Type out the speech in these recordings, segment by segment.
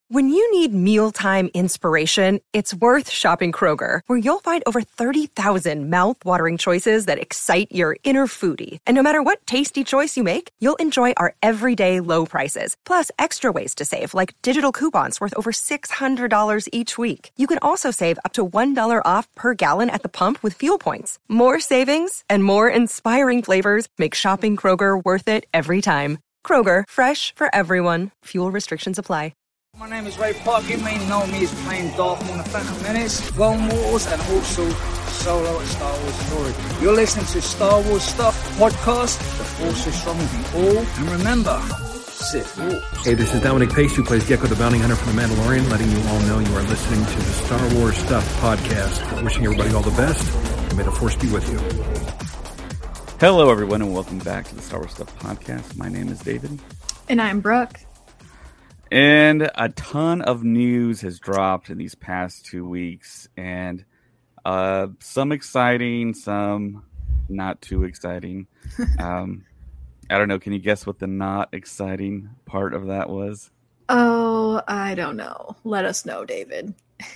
When you need mealtime inspiration, it's worth shopping Kroger, where you'll find over 30,000 mouth-watering choices that excite your inner foodie. And no matter what tasty choice you make, you'll enjoy our everyday low prices, plus extra ways to save, like digital coupons worth over $600 each week. You can also save up to $1 off per gallon at the pump with fuel points. More savings and more inspiring flavors make shopping Kroger worth it every time. Kroger, fresh for everyone. Fuel restrictions apply. My name is Ray Park. You may know me as playing Darth Maul in the Phantom Menace, Clone Wars, and also Solo and Star Wars Story. You're listening to Star Wars Stuff Podcast. The Force is strong with you all. And remember, Sith Walk. Hey, this is Dominic Pace, who plays Gekko the Bounty Hunter from The Mandalorian, letting you all know you are listening to the Star Wars Stuff Podcast. Wishing everybody all the best, and may the Force be with you. Hello, everyone, and welcome back to the Star Wars Stuff Podcast. My name is David. And I'm Brooke. And a ton of news has dropped in these past 2 weeks, and some exciting, some not too exciting. I don't know. Can you guess what the not exciting part of that was? Oh, I don't know. Let us know, David.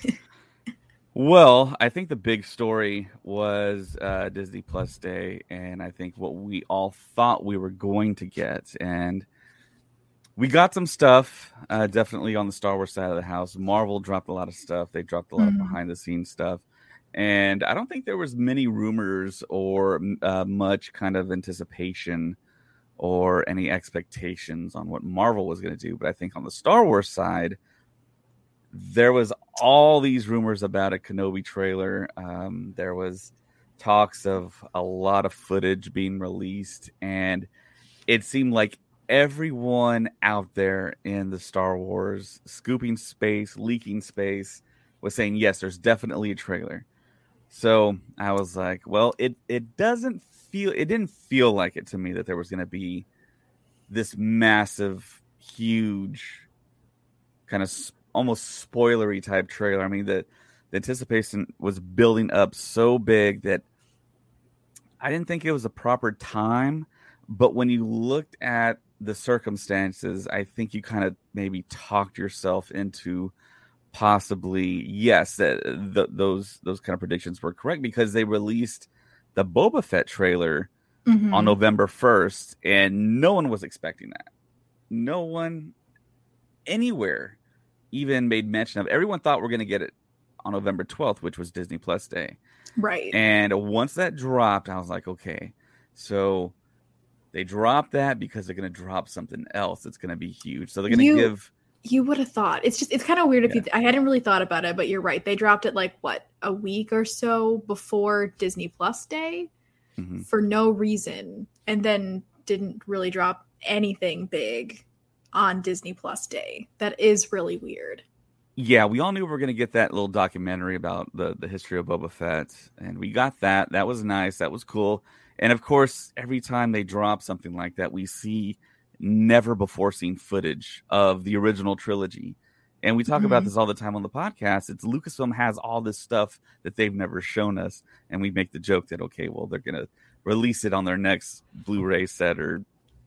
Well, I think the big story was Disney Plus Day, and I think what we all thought we were going to get, and we got some stuff, definitely on the Star Wars side of the house. Marvel dropped a lot of stuff. They dropped a lot of behind-the-scenes stuff. And I don't think there was many rumors or much kind of anticipation or any expectations on what Marvel was going to do. But I think on the Star Wars side, there was all these rumors about a Kenobi trailer. There was talks of a lot of footage being released. And it seemed like everyone out there in the Star Wars scooping space, leaking space, was saying, yes, there's definitely a trailer. So I was like, well, it didn't feel like it to me that there was going to be this massive, huge, kind of almost spoilery type trailer. I mean, the anticipation was building up so big that I didn't think it was a proper time. But when you looked at the circumstances, I think you kind of maybe talked yourself into possibly, yes, those kind of predictions were correct, because they released the Boba Fett trailer on November 1st, and no one was expecting that. No one anywhere even made mention of it. Everyone thought we're going to get it on November 12th, which was Disney Plus Day. Right. And once that dropped, I was like, okay, so they dropped that because they're going to drop something else that's going to be huge. So they're going to give... You would have thought. It's kind of weird if I hadn't really thought about it, but you're right. They dropped it like, what, a week or so before Disney Plus Day for no reason. And then didn't really drop anything big on Disney Plus Day. That is really weird. Yeah, we all knew we were going to get that little documentary about the history of Boba Fett. And we got that. That was nice. That was cool. And of course, every time they drop something like that, we see never before seen footage of the original trilogy. And we talk about this all the time on the podcast. It's Lucasfilm has all this stuff that they've never shown us. And we make the joke that, okay, well, they're going to release it on their next Blu-ray set or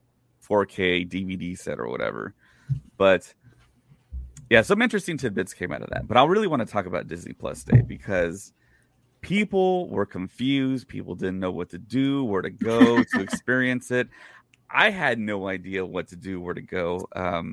4K DVD set or whatever. But yeah, some interesting tidbits came out of that. But I really want to talk about Disney Plus Day because people were confused. People didn't know what to do, where to go to experience it. I had no idea what to do, where to go.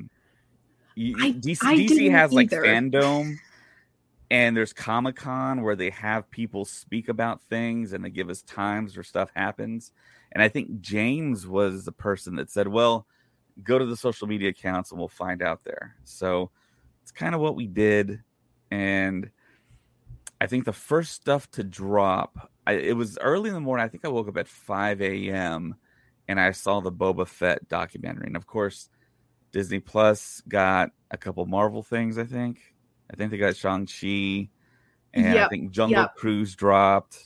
DC has like Fandom, and there's Comic-Con where they have people speak about things and they give us times where stuff happens. And I think James was the person that said, well, go to the social media accounts and we'll find out there. So it's kind of what we did. And I think the first stuff to drop, it was early in the morning. I think I woke up at 5 a.m. and I saw the Boba Fett documentary. And of course, Disney Plus got a couple Marvel things, I think. I think they got Shang-Chi. And I think Jungle Cruise dropped.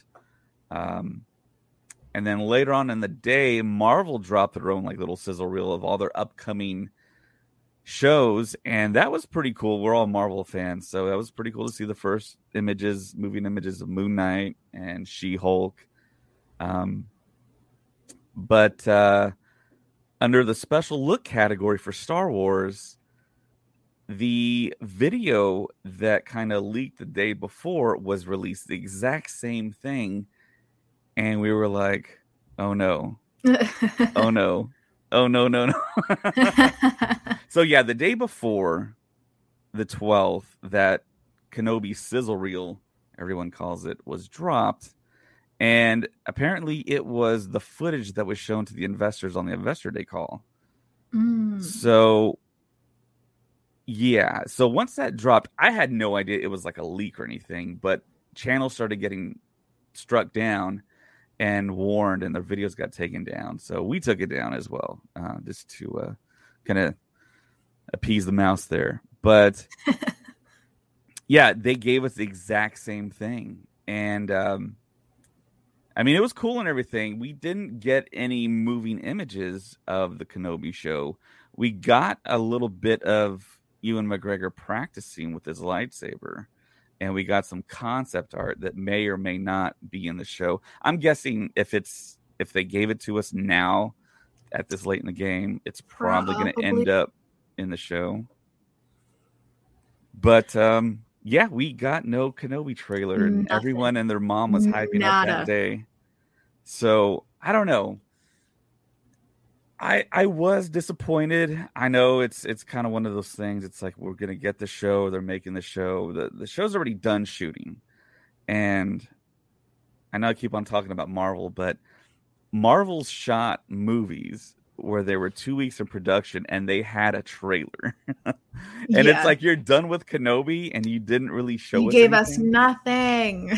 And then later on in the day, Marvel dropped their own like little sizzle reel of all their upcoming shows. And that was pretty cool. We're all Marvel fans. So that was pretty cool to see the first moving images of Moon Knight and She-Hulk. But under the special look category for Star Wars, the video that kind of leaked the day before was released, the exact same thing. And we were like, oh no. Oh no. Oh no, no, no. So yeah, the day before the 12th, that Kenobi sizzle reel, everyone calls it, was dropped. And apparently it was the footage that was shown to the investors on the Investor Day call. So yeah. So once that dropped, I had no idea it was like a leak or anything, but channels started getting struck down and warned, and their videos got taken down. So we took it down as well, just to kind of appease the mouse there. But yeah, they gave us the exact same thing. And I mean, it was cool and everything. We didn't get any moving images of the Kenobi show. We got a little bit of Ewan McGregor practicing with his lightsaber, and we got some concept art that may or may not be in the show. I'm guessing if they gave it to us now at this late in the game, it's probably going to end up in the show. But yeah, we got no Kenobi trailer, and everyone and their mom was hyping up that day. So I don't know. I was disappointed. I know it's kind of one of those things. It's like, we're gonna get the show. They're making the show. The show's already done shooting, and I know I keep on talking about Marvel, but Marvel's shot movies where they were 2 weeks in production and they had a trailer. And it's like, you're done with Kenobi and you didn't really show us anything. You gave us nothing.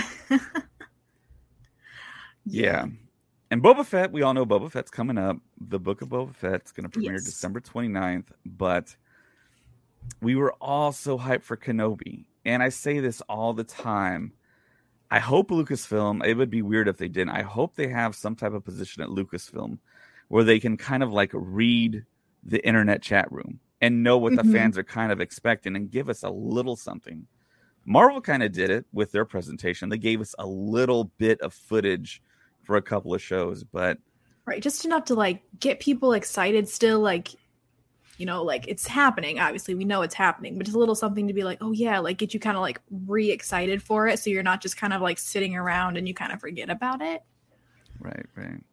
Yeah. And Boba Fett, we all know Boba Fett's coming up. The Book of Boba Fett's going to premiere December 29th. But we were all so hyped for Kenobi. And I say this all the time. I hope Lucasfilm, it would be weird if they didn't. I hope they have some type of position at Lucasfilm where they can kind of like read the internet chat room and know what the fans are kind of expecting and give us a little something. Marvel kind of did it with their presentation. They gave us a little bit of footage for a couple of shows, but right, just enough to like get people excited still, like, you know, like it's happening. Obviously we know it's happening, but just a little something to be like, oh yeah, like get you kind of like re-excited for it, so you're not just kind of like sitting around and you kind of forget about it. Right.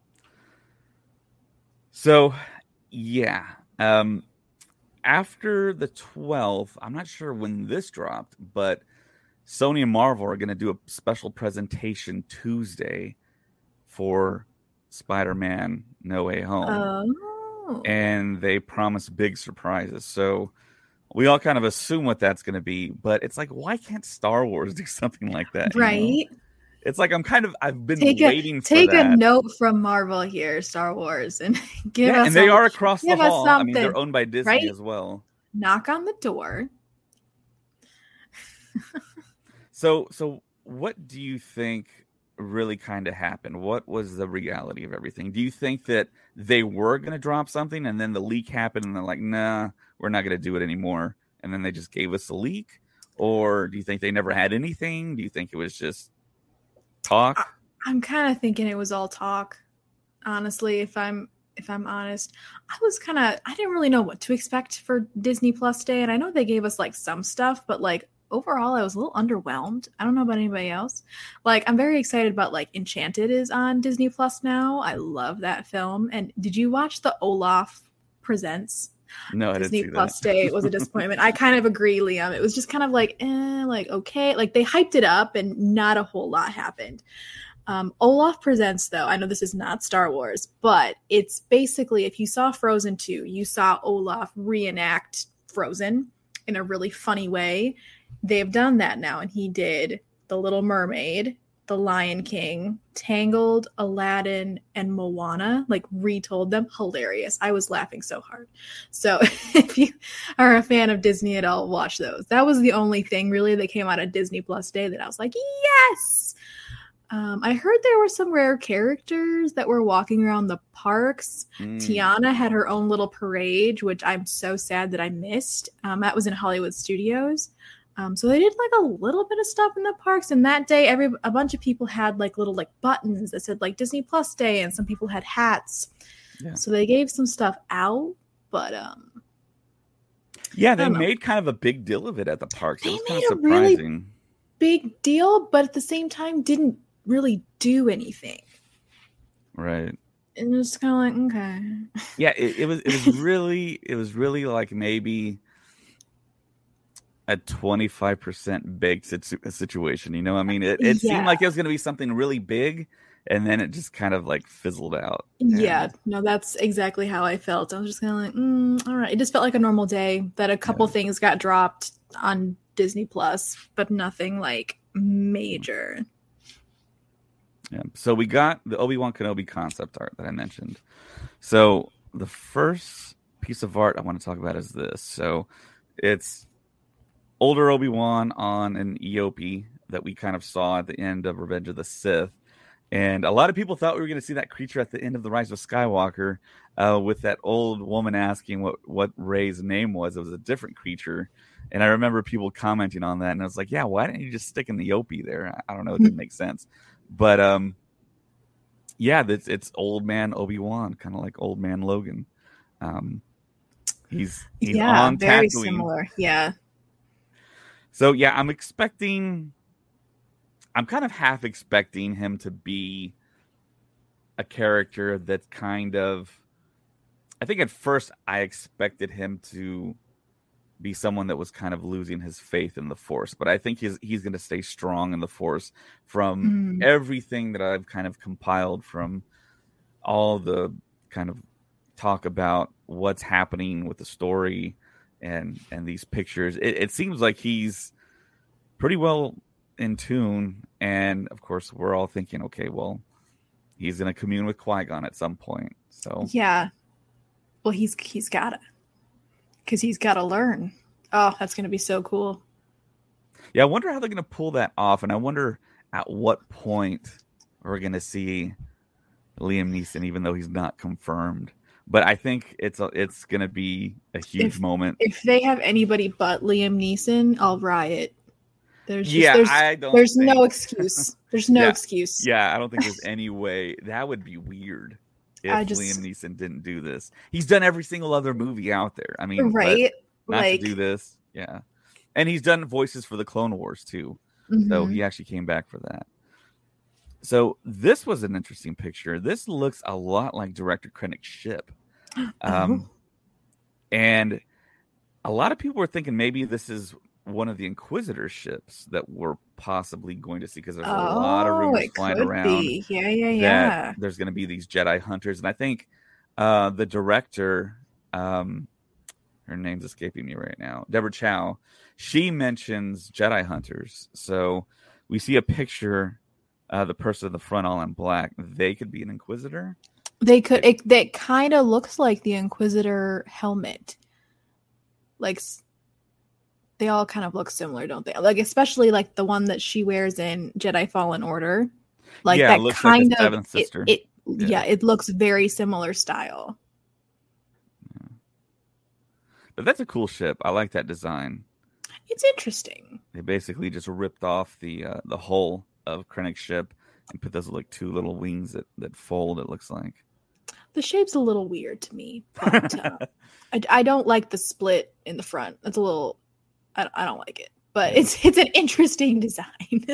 So yeah, after the 12th, I'm not sure when this dropped, but Sony and Marvel are going to do a special presentation Tuesday for Spider-Man No Way Home. And they promise big surprises. So we all kind of assume what that's going to be, but it's like, why can't Star Wars do something like that? Right. You know? It's like, I've been waiting for that. Take a note from Marvel here, Star Wars, and give us. And they are across the hall. I mean, they're owned by Disney as well. Knock on the door. So what do you think really kind of happened? What was the reality of everything? Do you think that they were going to drop something and then the leak happened and they're like, nah, we're not going to do it anymore, and then they just gave us a leak? Or do you think they never had anything? Do you think it was just talk? I'm kind of thinking it was all talk, honestly. If I'm honest, I didn't really know what to expect for Disney Plus Day, and I know they gave us like some stuff, but like overall I was a little underwhelmed. I don't know about anybody else. Like, I'm very excited about like Enchanted is on Disney Plus now. I love that film. And did you watch the Olaf Presents? No, I Disney didn't see Plus that. Day was a disappointment. I kind of agree, Liam. It was just kind of like, like, okay. Like, they hyped it up and not a whole lot happened. Olaf Presents, though, I know this is not Star Wars, but it's basically, if you saw Frozen 2, you saw Olaf reenact Frozen in a really funny way. They've done that now, and he did The Little Mermaid, The Lion King, Tangled, Aladdin, and Moana, like retold them. Hilarious. I was laughing so hard. So if you are a fan of Disney at all, watch those. That was the only thing really that came out of Disney Plus Day that I was like, yes! I heard there were some rare characters that were walking around the parks. Tiana had her own little parade, which I'm so sad that I missed. That was in Hollywood Studios. So they did like a little bit of stuff in the parks, and that day a bunch of people had like little like buttons that said like Disney Plus Day, and some people had hats. Yeah. So they gave some stuff out, but Yeah, they made kind of a big deal of it at the parks. It was kind of surprising. Really big deal, but at the same time didn't really do anything. Right. And it was kind of like, okay. Yeah, it was really like maybe a 25% big situation. You know, I mean, it seemed like it was going to be something really big, and then it just kind of like fizzled out. Yeah, no, that's exactly how I felt. I was just kind of like, all right. It just felt like a normal day that a couple things got dropped on Disney Plus, but nothing like major. Yeah. So we got the Obi-Wan Kenobi concept art that I mentioned. So the first piece of art I want to talk about is this. So it's older Obi-Wan on an Eopie that we kind of saw at the end of Revenge of the Sith. And a lot of people thought we were going to see that creature at the end of The Rise of Skywalker with that old woman asking what Rey's name was. It was a different creature. And I remember people commenting on that. And I was like, yeah, why didn't you just stick in the Eopie there? I don't know. It didn't make sense. But yeah, it's old man Obi-Wan, kind of like old man Logan. He's on very Tatooine. Similar. Yeah. So yeah, I'm kind of half expecting him to be a character that's kind of, I think at first I expected him to be someone that was kind of losing his faith in the Force, but I think he's going to stay strong in the Force from everything that I've kind of compiled from all the kind of talk about what's happening with the story and these pictures. It seems like he's pretty well in tune, and of course we're all thinking, okay, well, he's going to commune with Qui-Gon at some point. So yeah, well, he's gotta, because he's got to learn. Oh, that's going to be so cool. Yeah, I wonder how they're going to pull that off, and I wonder at what point we're going to see Liam Neeson, even though he's not confirmed. But I think it's going to be a huge moment. If they have anybody but Liam Neeson, I'll riot. There's no excuse. There's no excuse. Yeah, I don't think there's any way. That would be weird if Liam Neeson didn't do this. He's done every single other movie out there. I mean, right? Not to do this. Yeah. And he's done voices for the Clone Wars too. Mm-hmm. So he actually came back for that. So this was an interesting picture. This looks a lot like Director Krennic's ship. And a lot of people were thinking maybe this is one of the Inquisitor ships that we're possibly going to see, because there's a lot of rumors flying around. Yeah. There's going to be these Jedi hunters. And I think the director, her name's escaping me right now, Deborah Chow, she mentions Jedi hunters. So we see a picture, the person in the front all in black. They could be an Inquisitor. They could. That kind of looks like the Inquisitor helmet. Like, they all kind of look similar, don't they? Like, especially like the one that she wears in Jedi Fallen Order. Like, that looks kind like of seventh sister. It looks very similar style. Yeah. But that's a cool ship. I like that design. It's interesting. They basically just ripped off the hull of Krennic's ship and put those like two little wings that fold. It looks like the shape's a little weird to me, but I don't like the split in the front. It's a little. I don't like it, but it's an interesting design.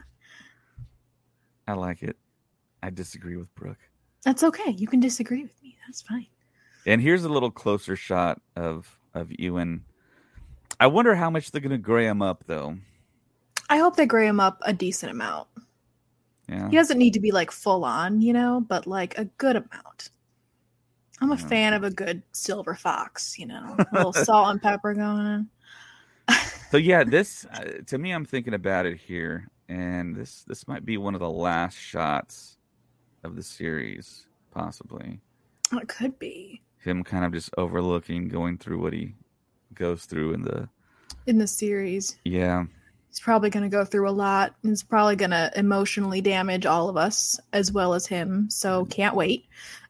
I like it. I disagree with Brooke. That's okay. You can disagree with me. That's fine. And here's a little closer shot of Ewan. I wonder how much they're going to gray him up, though. I hope they gray him up a decent amount. Yeah. He doesn't need to be like full on, but like a good amount. I'm a fan of a good silver fox, a little salt and pepper going on. So yeah, this to me, I'm thinking about it here, and this might be one of the last shots of the series, possibly. It could be him kind of just overlooking, going through what he goes through in the series. Yeah, he's probably going to go through a lot. He's probably going to emotionally damage all of us as well as him. So can't wait.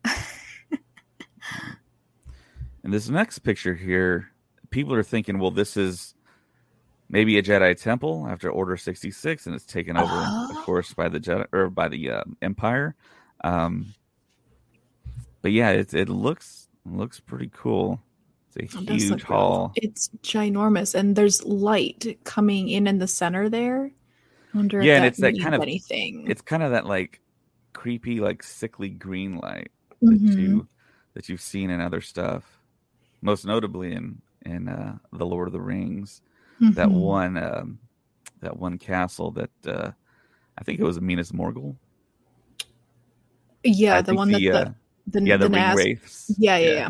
And this next picture here, people are thinking, well, this is maybe a Jedi temple after Order 66, and it's taken over, of course, by the Jedi or by the Empire. But yeah, it looks pretty cool. It's a huge hall. It's ginormous, and there's light coming in the center there. I wonder if and that it's that means kind of anything. It's kind of that like creepy, like sickly green light Mm-hmm. that you've seen in other stuff, most notably in the Lord of the Rings. That one castle that I think it was Minas Morgul. Yeah, I the think one that the ring Nas- wraiths. Yeah.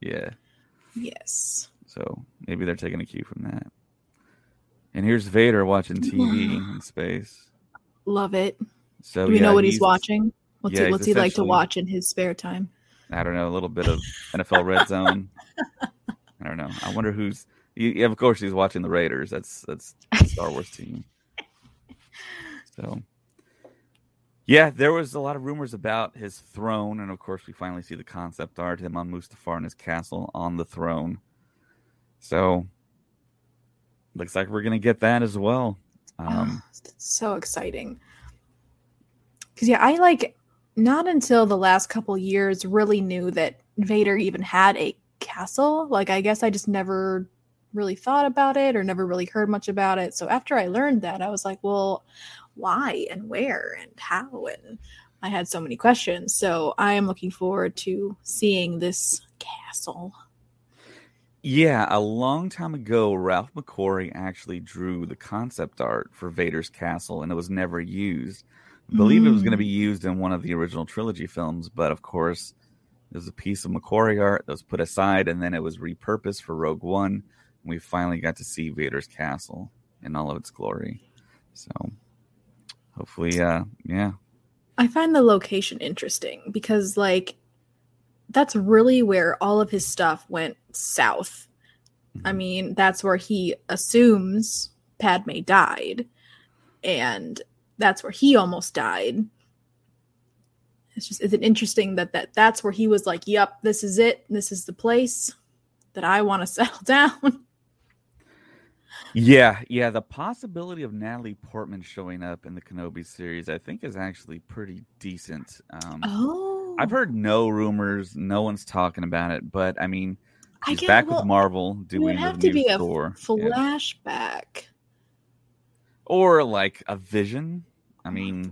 Yes. Yes. So maybe they're taking a cue from that. And here's Vader watching TV in space. Love it. So Do we know what he's watching? What's he's he like to essentially- watch in his spare time? I don't know, a little bit of NFL Red Zone. I don't know. I wonder who's. Yeah, of course, he's watching the Raiders. That's the Star Wars team. So, yeah, there was a lot of rumors about his throne, and of course, we finally see the concept art him on Mustafar in his castle on the throne. So, looks like we're gonna get that as well. So exciting. Because I not until the last couple years really knew that Vader even had a castle. Like, I guess I just never really thought about it or never really heard much about it. So after I learned that, I was like, well, why and where and how? And I had so many questions. So I am looking forward to seeing this castle. Yeah, a long time ago, Ralph McQuarrie actually drew the concept art for Vader's castle, and it was never used. I believe it was going to be used in one of the original trilogy films, but of course, there's a piece of McQuarrie art that was put aside, and then it was repurposed for Rogue One, and we finally got to see Vader's castle in all of its glory. So, hopefully, yeah. I find the location interesting because, that's really where all of his stuff went south. I mean, that's where he assumes Padme died, and that's where he almost died. It's interesting that's where he was like, yep, this is it. This is the place that I want to settle down. Yeah. The possibility of Natalie Portman showing up in the Kenobi series, I think, is actually pretty decent. I've heard no rumors. No one's talking about it, but I mean, she's back with Marvel doing the new Thor. Flashback. Yeah. Or like a vision. I mean,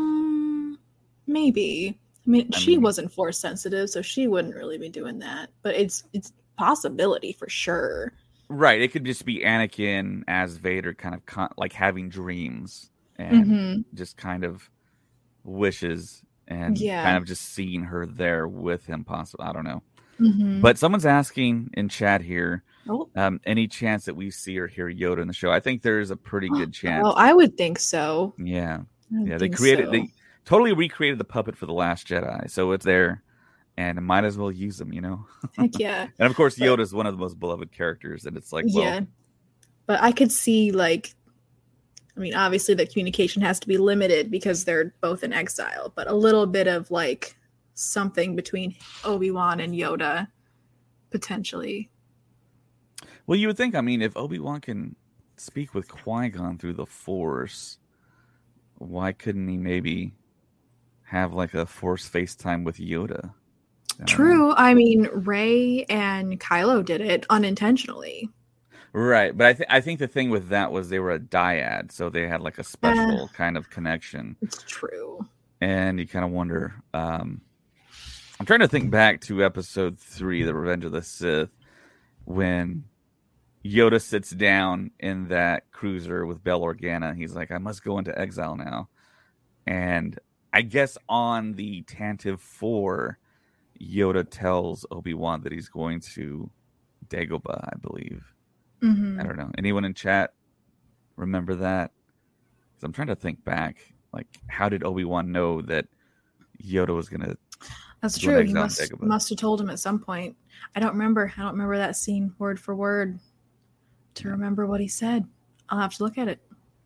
maybe. She wasn't Force sensitive, so she wouldn't really be doing that. But it's possibility for sure. Right. It could just be Anakin as Vader, kind of like having dreams and just kind of wishes and kind of just seeing her there with him. Possibly, I don't know. But someone's asking in chat here, any chance that we see or hear Yoda in the show? I think there's a pretty good chance. Oh, I would think so. Yeah. They totally recreated the puppet for The Last Jedi, so it's there, and might as well use them, Heck yeah. And of course, Yoda is one of the most beloved characters, and it's like, but I could see obviously the communication has to be limited because they're both in exile, but a little bit of something between Obi-Wan and Yoda, potentially. Well, you would think, if Obi-Wan can speak with Qui-Gon through the Force, why couldn't he maybe have a Force FaceTime with Yoda? True. Rey and Kylo did it unintentionally. Right, but I think the thing with that was they were a dyad, so they had a special kind of connection. It's true. And you kind of wonder. I'm trying to think back to Episode 3, The Revenge of the Sith, when Yoda sits down in that cruiser with Bail Organa. He's like, I must go into exile now. And I guess on the Tantive 4, Yoda tells Obi-Wan that he's going to Dagobah, I believe. I don't know. Anyone in chat remember that? So I'm trying to think back. How did Obi-Wan know that Yoda was going to... That's true. He must have told him at some point. I don't remember that scene word for word to remember what he said. I'll have to look at it.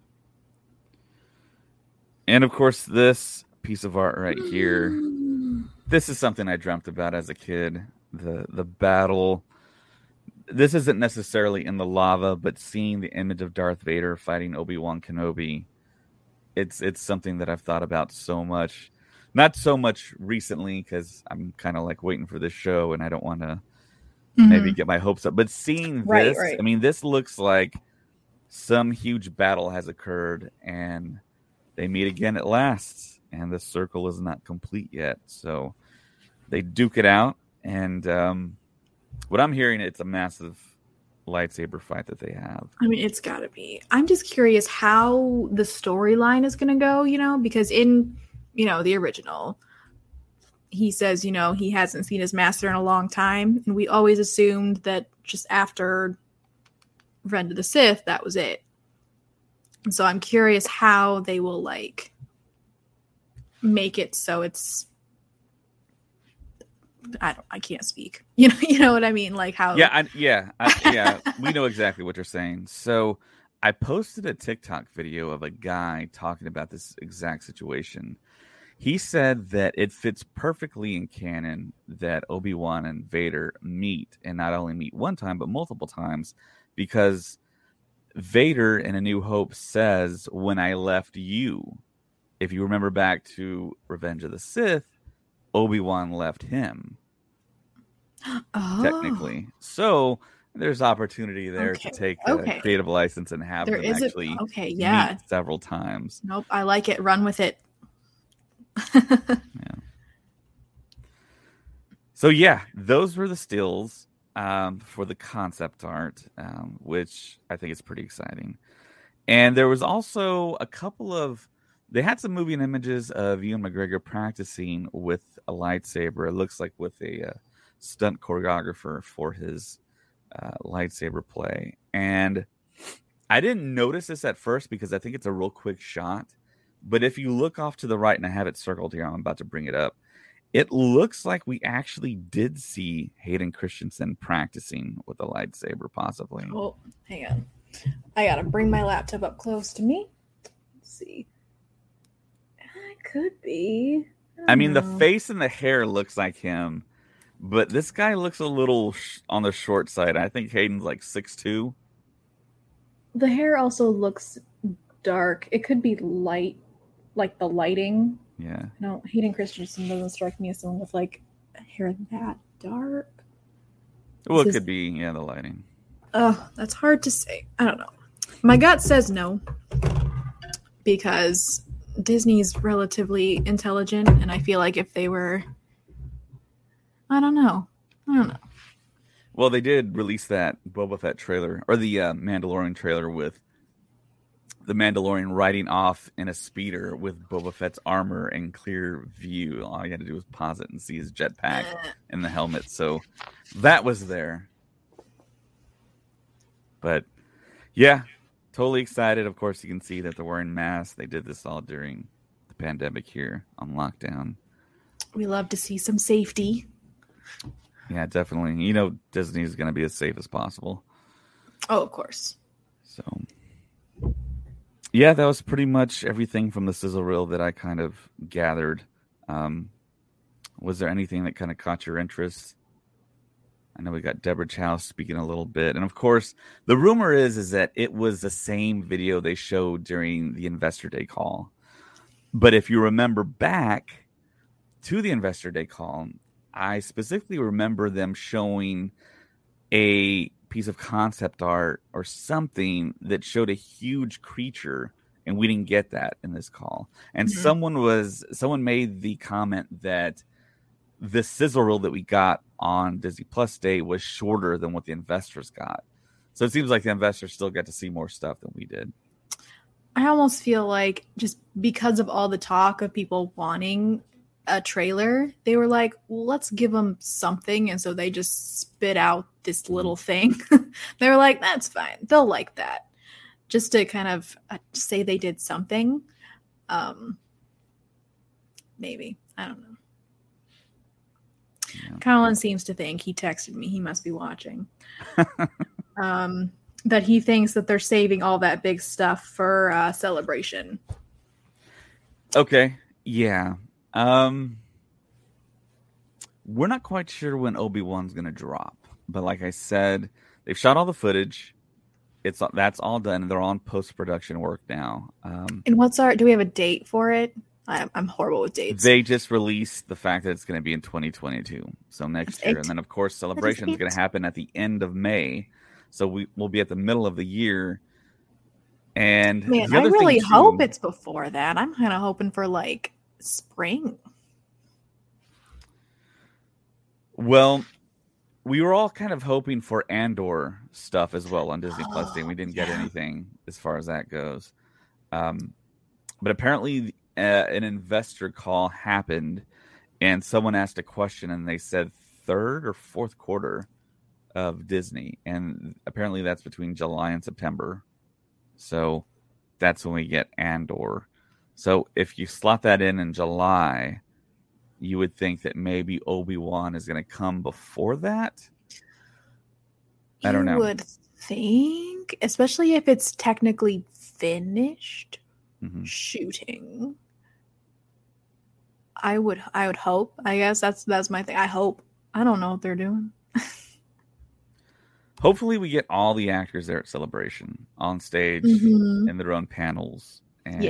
And of course, this piece of art right here. This is something I dreamt about as a kid. The battle. This isn't necessarily in the lava, but seeing the image of Darth Vader fighting Obi-Wan Kenobi, it's something that I've thought about so much. Not so much recently, because I'm kind of waiting for this show, and I don't want to maybe get my hopes up. But seeing this, Right. I mean, this looks like some huge battle has occurred, and they meet again at last, and the circle is not complete yet. So they duke it out, and what I'm hearing, it's a massive lightsaber fight that they have. I mean, it's got to be. I'm just curious how the storyline is going to go, because in, the original, he says, he hasn't seen his master in a long time. And we always assumed that just after Revenge of the Sith, that was it. And so I'm curious how they will, make it so it's... I can't speak. You know what I mean? Like how? Yeah. We know exactly what you're saying. So I posted a TikTok video of a guy talking about this exact situation. He said that it fits perfectly in canon that Obi-Wan and Vader meet, and not only meet one time, but multiple times, because Vader in A New Hope says, "When I left you," if you remember back to Revenge of the Sith, Obi-Wan left him. Technically. So there's opportunity there to take a creative license and have them actually meet several times. Nope, I like it. Run with it. So those were the stills for the concept art, which I think is pretty exciting. And there was also a couple of... They had some moving images of Ewan McGregor practicing with a lightsaber. It looks like with a stunt choreographer for his lightsaber play. And I didn't notice this at first because I think it's a real quick shot. But if you look off to the right, and I have it circled here, I'm about to bring it up, it looks like we actually did see Hayden Christensen practicing with a lightsaber, possibly. Oh, hang on. I got to bring my laptop up close to me. Let's see. Could be. I mean, the face and the hair looks like him, but this guy looks a little on the short side. I think Hayden's like 6'2". The hair also looks dark. It could be light, like the lighting. Yeah. No, Hayden Christensen doesn't strike me as someone with hair that dark. Well, it could be, the lighting. Oh, that's hard to say. I don't know. My gut says no, because Disney's relatively intelligent, and I feel like if they were... I don't know. Well, they did release that Boba Fett trailer, or the Mandalorian trailer, with the Mandalorian riding off in a speeder with Boba Fett's armor in clear view. All you had to do was pause it and see his jetpack in the helmet. So that was there. But totally excited. Of course, you can see that they're wearing masks. They did this all during the pandemic here on lockdown. We love to see some safety. Yeah, definitely. Disney is going to be as safe as possible. Oh, of course. So, that was pretty much everything from the sizzle reel that I kind of gathered. Was there anything that kind of caught your interest? I know we got Deborah Chow speaking a little bit. And of course, the rumor is that it was the same video they showed during the Investor Day call. But if you remember back to the Investor Day call, I specifically remember them showing a piece of concept art or something that showed a huge creature, and we didn't get that in this call. And someone made the comment that the sizzle reel that we got on Disney Plus Day was shorter than what the investors got. So it seems like the investors still got to see more stuff than we did. I almost feel like just because of all the talk of people wanting a trailer, they were like, well, let's give them something. And so they just spit out this little thing. They were like, that's fine. They'll like that. Just to kind of say they did something. Maybe. I don't know. Yeah. Colin seems to think, he texted me, he must be watching, that he thinks that they're saving all that big stuff for Celebration. Okay. Yeah. We're not quite sure when Obi-Wan's going to drop, but like I said, they've shot all the footage. That's all done, and they're on post-production work now. And do we have a date for it? I'm horrible with dates. They just released the fact that it's going to be in 2022, so next year. And then, of course, Celebration is going to happen at the end of May. So we'll be at the middle of the year. And man, I really hope it's before that. I'm kind of hoping for like spring. Well, we were all kind of hoping for Andor stuff as well on Disney Plus Day. We didn't get anything as far as that goes. But apparently an investor call happened and someone asked a question and they said third or fourth quarter of Disney. And apparently that's between July and September. So that's when we get Andor. So if you slot that in July, you would think that maybe Obi-Wan is going to come before that. I don't know. You would think, especially if it's technically finished shooting. I would hope. I guess that's my thing. I hope. I don't know what they're doing. Hopefully we get all the actors there at Celebration on stage in their own panels. And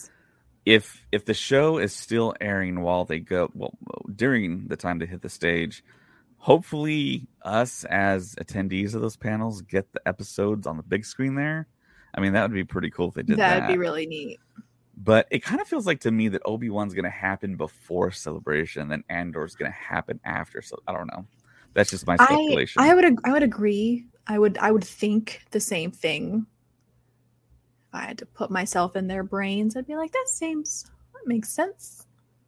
if the show is still airing while they go, during the time they hit the stage, hopefully us as attendees of those panels get the episodes on the big screen there. I mean, that would be pretty cool if they did that. That would be really neat. But it kind of feels like to me that Obi-Wan's going to happen before Celebration, then Andor's going to happen after. So I don't know. That's just my speculation. I would agree. I would think the same thing. If I had to put myself in their brains, I'd be like, that makes sense.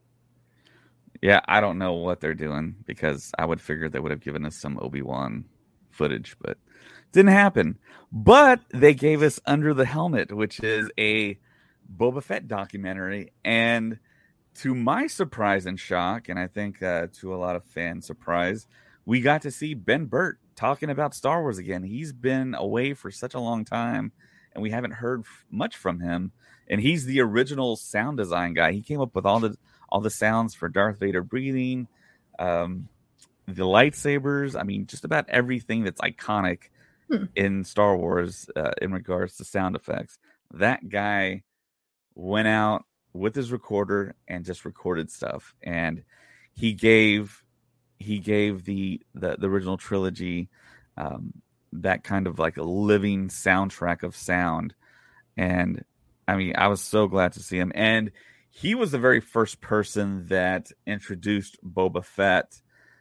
Yeah, I don't know what they're doing because I would figure they would have given us some Obi-Wan footage, but didn't happen. But they gave us Under the Helmet, which is a Boba Fett documentary, and to my surprise and shock, and I think to a lot of fans' surprise, we got to see Ben Burtt talking about Star Wars again. He's been away for such a long time, and we haven't heard much from him. And he's the original sound design guy. He came up with all the sounds for Darth Vader breathing, the lightsabers. I mean, just about everything that's iconic in Star Wars in regards to sound effects. That guy went out with his recorder and just recorded stuff. And he gave the original trilogy that kind of like a living soundtrack of sound. And I mean, I was so glad to see him. And he was the very first person that introduced Boba Fett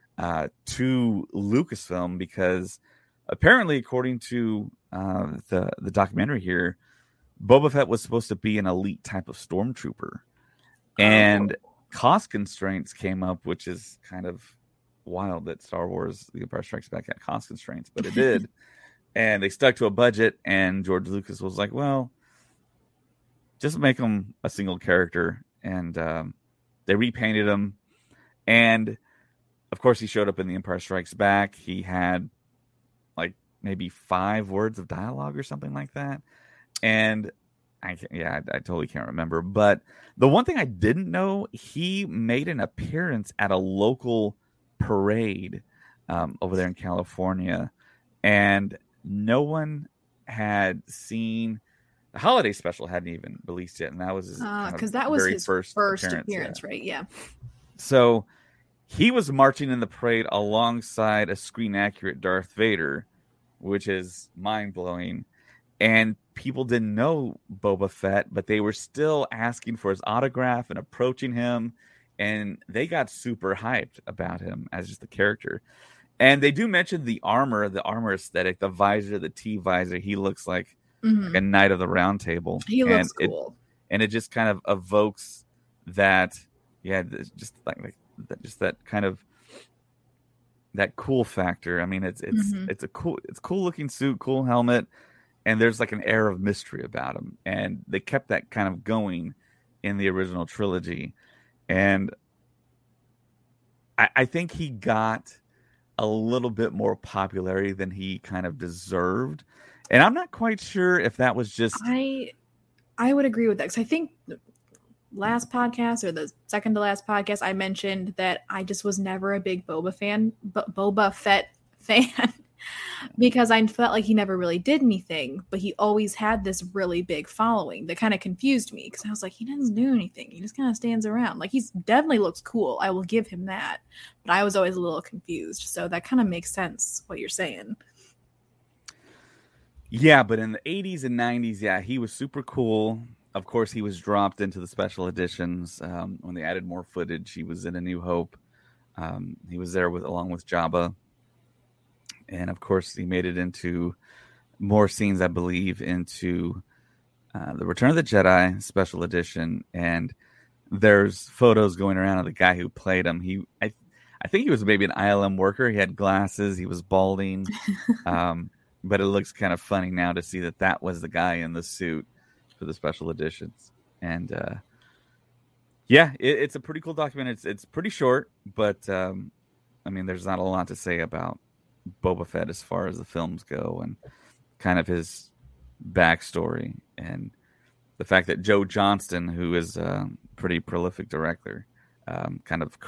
to Lucasfilm, because apparently, according to the documentary here, Boba Fett was supposed to be an elite type of stormtrooper. And cost constraints came up, which is kind of wild that Star Wars The Empire Strikes Back had cost constraints, but it did. And they stuck to a budget, and George Lucas was like, well, just make him a single character. And they repainted him. And of course, he showed up in The Empire Strikes Back. He had like maybe 5 words of dialogue or something like that. And I totally can't remember. But the one thing I didn't know, he made an appearance at a local parade over there in California. And no one had seen the holiday special, hadn't even released yet. And that was his because that was his first appearance, right? Yeah. So he was marching in the parade alongside a screen accurate Darth Vader, which is mind blowing. And people didn't know Boba Fett, but they were still asking for his autograph and approaching him. And they got super hyped about him as just the character. And they do mention the armor aesthetic, the visor, the T-visor. He looks like a Knight of the Round Table. He looks cool. And it just kind of evokes that, just that kind of that cool factor. I mean, it's a cool looking suit, cool helmet. And there's like an air of mystery about him. And they kept that kind of going in the original trilogy. And I think he got a little bit more popularity than he kind of deserved. And I'm not quite sure if that was just... I would agree with that. Because I think last podcast or the second to last podcast, I mentioned that I just was never a big Boba Fett fan. because I felt like he never really did anything, but he always had this really big following that kind of confused me because I was like, he doesn't do anything. He just kind of stands around. Like, he's definitely looks cool. I will give him that. But I was always a little confused. So that kind of makes sense, what you're saying. Yeah, but in the 80s and 90s, yeah, he was super cool. Of course, he was dropped into the special editions when they added more footage. He was in A New Hope. He was there along with Jabba. And, of course, he made it into more scenes, I believe, into the Return of the Jedi special edition. And there's photos going around of the guy who played him. I think he was maybe an ILM worker. He had glasses. He was balding. But it looks kind of funny now to see that was the guy in the suit for the special editions. And yeah, it's a pretty cool document. It's pretty short, but I mean, there's not a lot to say about Boba Fett as far as the films go and kind of his backstory and the fact that Joe Johnston, who is a pretty prolific director, kind of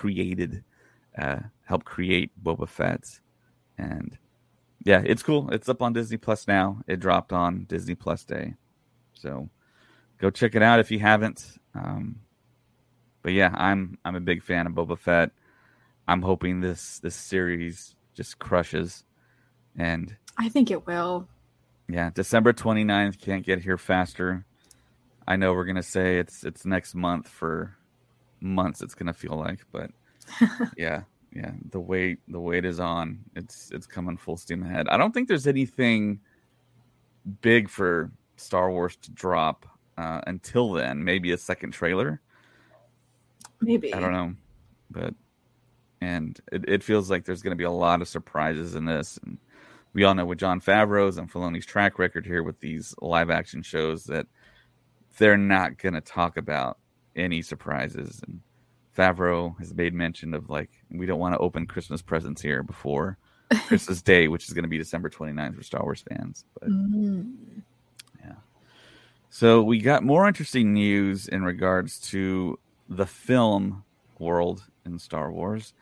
helped create Boba Fett. And yeah, it's cool. It's up on Disney Plus now. It dropped on Disney Plus Day. So go check it out if you haven't. But yeah, I'm a big fan of Boba Fett. I'm hoping this series just crushes. And I think it will. Yeah, December 29th, can't get here faster. I know we're going to say it's next month for months, it's going to feel like, but yeah, the wait is on. It's coming full steam ahead. I don't think there's anything big for Star Wars to drop until then. Maybe a second trailer. Maybe. I don't know, but it feels like there's going to be a lot of surprises in this. And we all know with Jon Favreau's and Filoni's track record here with these live action shows that they're not going to talk about any surprises. And Favreau has made mention of, like, we don't want to open Christmas presents here before Christmas Day, which is going to be December 29th for Star Wars fans. But yeah. So we got more interesting news in regards to the film world in Star Wars.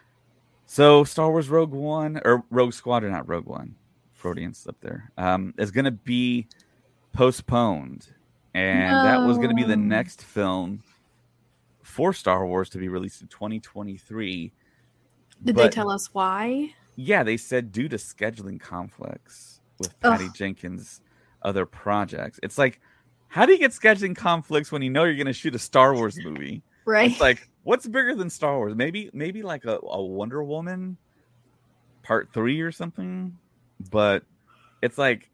So Star Wars Rogue Squadron, not Rogue One, Freudian's up there, is going to be postponed. And that was going to be the next film for Star Wars to be released in 2023. Did they tell us why? Yeah, they said due to scheduling conflicts with Patty Jenkins' other projects. It's like, how do you get scheduling conflicts when you know you're going to shoot a Star Wars movie? Right. It's like, what's bigger than Star Wars? Maybe like a Wonder Woman Part 3 or something. But it's like,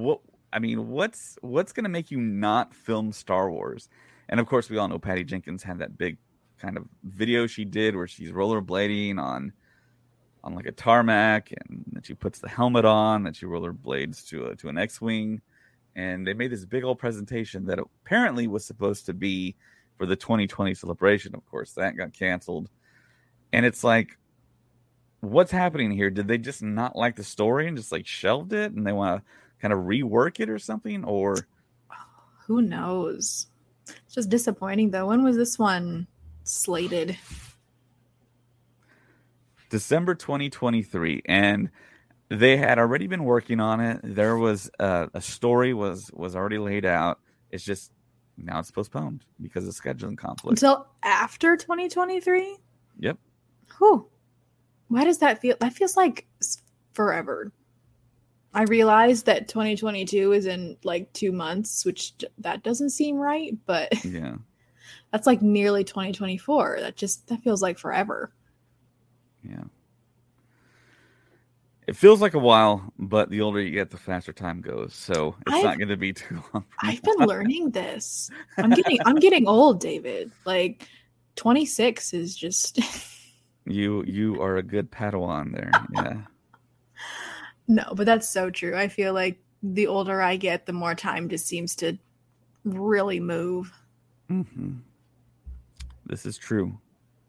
what's going to make you not film Star Wars? And of course, we all know Patty Jenkins had that big kind of video she did where she's rollerblading on like a tarmac, and then she puts the helmet on, and she rollerblades to an X-wing, and they made this big old presentation that apparently was supposed to be for the 2020 celebration. Of course, that got canceled, and it's like, what's happening here? Did they just not like the story and just like shelved it, and they want to kind of rework it or something? Or who knows? It's just disappointing, though. When was this one slated? December 2023, and they had already been working on it. There was a story was already laid out. It's just now it's postponed because of scheduling conflict. Until after 2023? Yep. Whew. Why does that feel? That feels like forever. I realize that 2022 is in like 2 months, which that doesn't seem right, but yeah, that's like nearly 2024. That feels like forever. Yeah. It feels like a while, but the older you get, the faster time goes. So it's not going to be too long. I've been learning this. I'm getting old, David. Like 26 is just You are a good Padawan there. Yeah. No, but that's so true. I feel like the older I get, the more time just seems to really move. Mm-hmm. This is true.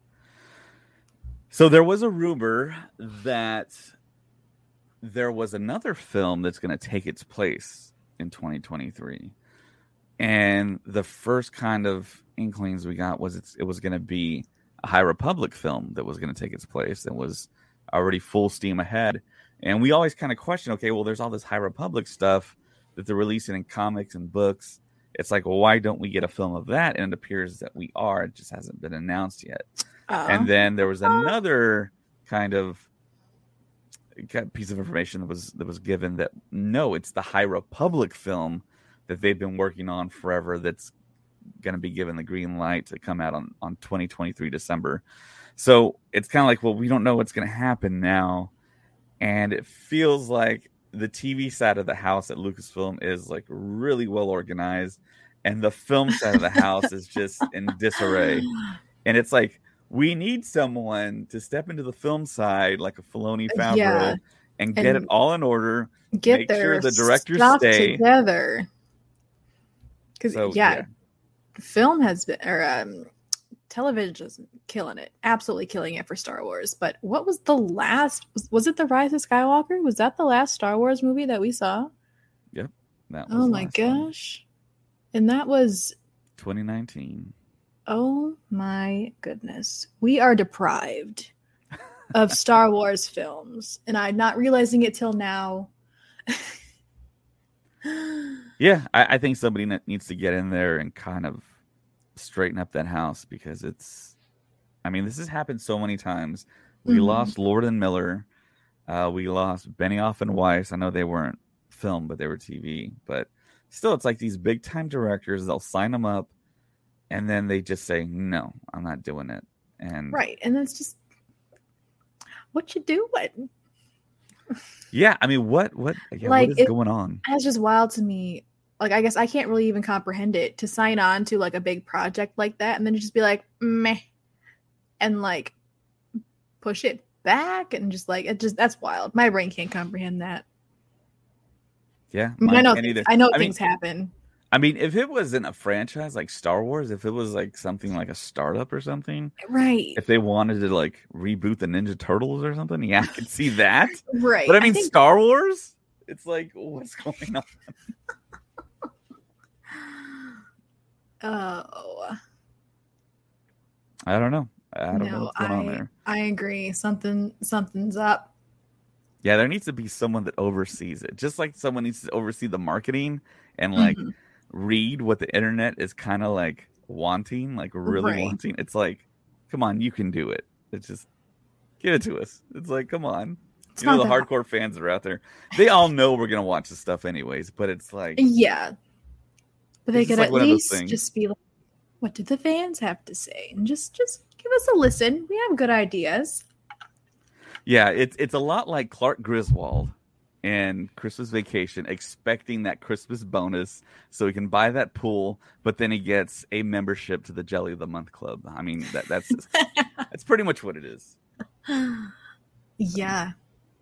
So there was a rumor that there was another film that's going to take its place in 2023. And the first kind of inklings we got was it was going to be a High Republic film that was going to take its place and was already full steam ahead. And we always kind of question, okay, well, there's all this High Republic stuff that they're releasing in comics and books. It's like, well, why don't we get a film of that? And it appears that we are. It just hasn't been announced yet. And then there was another kind of piece of information that was given that no, it's the High Republic film that they've been working on forever that's going to be given the green light to come out on 2023 December. So it's kind of like, well, we don't know what's going to happen now. And it feels like the TV side of the house at Lucasfilm is like really well organized, and the film side of the house is just in disarray. And it's like, we need someone to step into the film side, like a Filoni Favreau, and get it all in order. Make sure the directors stay together. Because film has been, or television is killing it, absolutely killing it for Star Wars. But what was the last? Was it The Rise of Skywalker? Was that the last Star Wars movie that we saw? Yep. That was oh my gosh! One. And that was 2019. Oh my goodness. We are deprived of Star Wars films, and I'm not realizing it till now. Yeah, I think somebody needs to get in there and kind of straighten up that house, because this has happened so many times. We lost Lord and Miller. We lost Benioff and Weiss. I know they weren't film, but they were TV. But still, it's like these big time directors, they'll sign them up, and then they just say, no, I'm not doing it. And right. And it's just, what you doing? Yeah. I mean, what is going on? It's just wild to me. Like, I guess I can't really even comprehend it, to sign on to like a big project like that and then just be like, meh, and like push it back, and just like, that's wild. My brain can't comprehend that. Yeah. I know things happen. I mean, if it wasn't a franchise like Star Wars, if it was like something like a startup or something, right? If they wanted to like reboot the Ninja Turtles or something, yeah, I could see that. Right. But I mean, Star Wars, it's like, what's going on? Oh. I don't know. I don't know what's going on there. I agree. Something's up. Yeah, there needs to be someone that oversees it. Just like someone needs to oversee the marketing and like read what the internet is kind of like wanting, like really wanting. It's like, come on, you can do it. It's just, give it to us. It's like, come on. It's the hardcore fans that are out there, they all know we're going to watch this stuff anyways, but it's like, yeah. But they could at least just be like, what do the fans have to say? And just give us a listen. We have good ideas. Yeah, it's a lot like Clark Griswold in Christmas Vacation, expecting that Christmas bonus so he can buy that pool, but then he gets a membership to the Jelly of the Month Club. I mean, that's that's pretty much what it is. Yeah.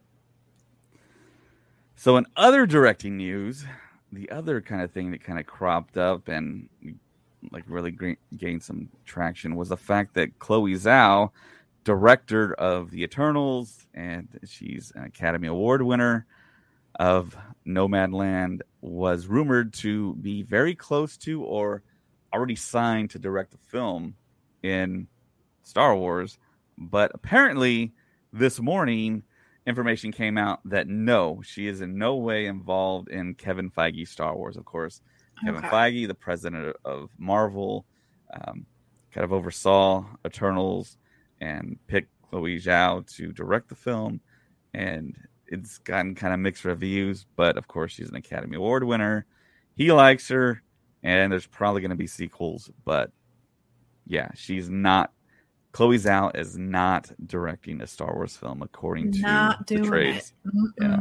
So in other directing news, the other kind of thing that kind of cropped up and like really gained some traction was the fact that Chloe Zhao, director of The Eternals, and she's an Academy Award winner of Nomadland, was rumored to be very close to or already signed to direct a film in Star Wars. But apparently this morning, information came out that no, she is in no way involved in Kevin Feige's Star Wars. Of course, Kevin Feige, the president of Marvel, kind of oversaw Eternals and picked Chloe Zhao to direct the film, and it's gotten kind of mixed reviews, but of course she's an Academy Award winner. He likes her, and there's probably going to be sequels, but yeah, she's not. Chloe Zhao is not directing a Star Wars film, according to the trades. Yeah.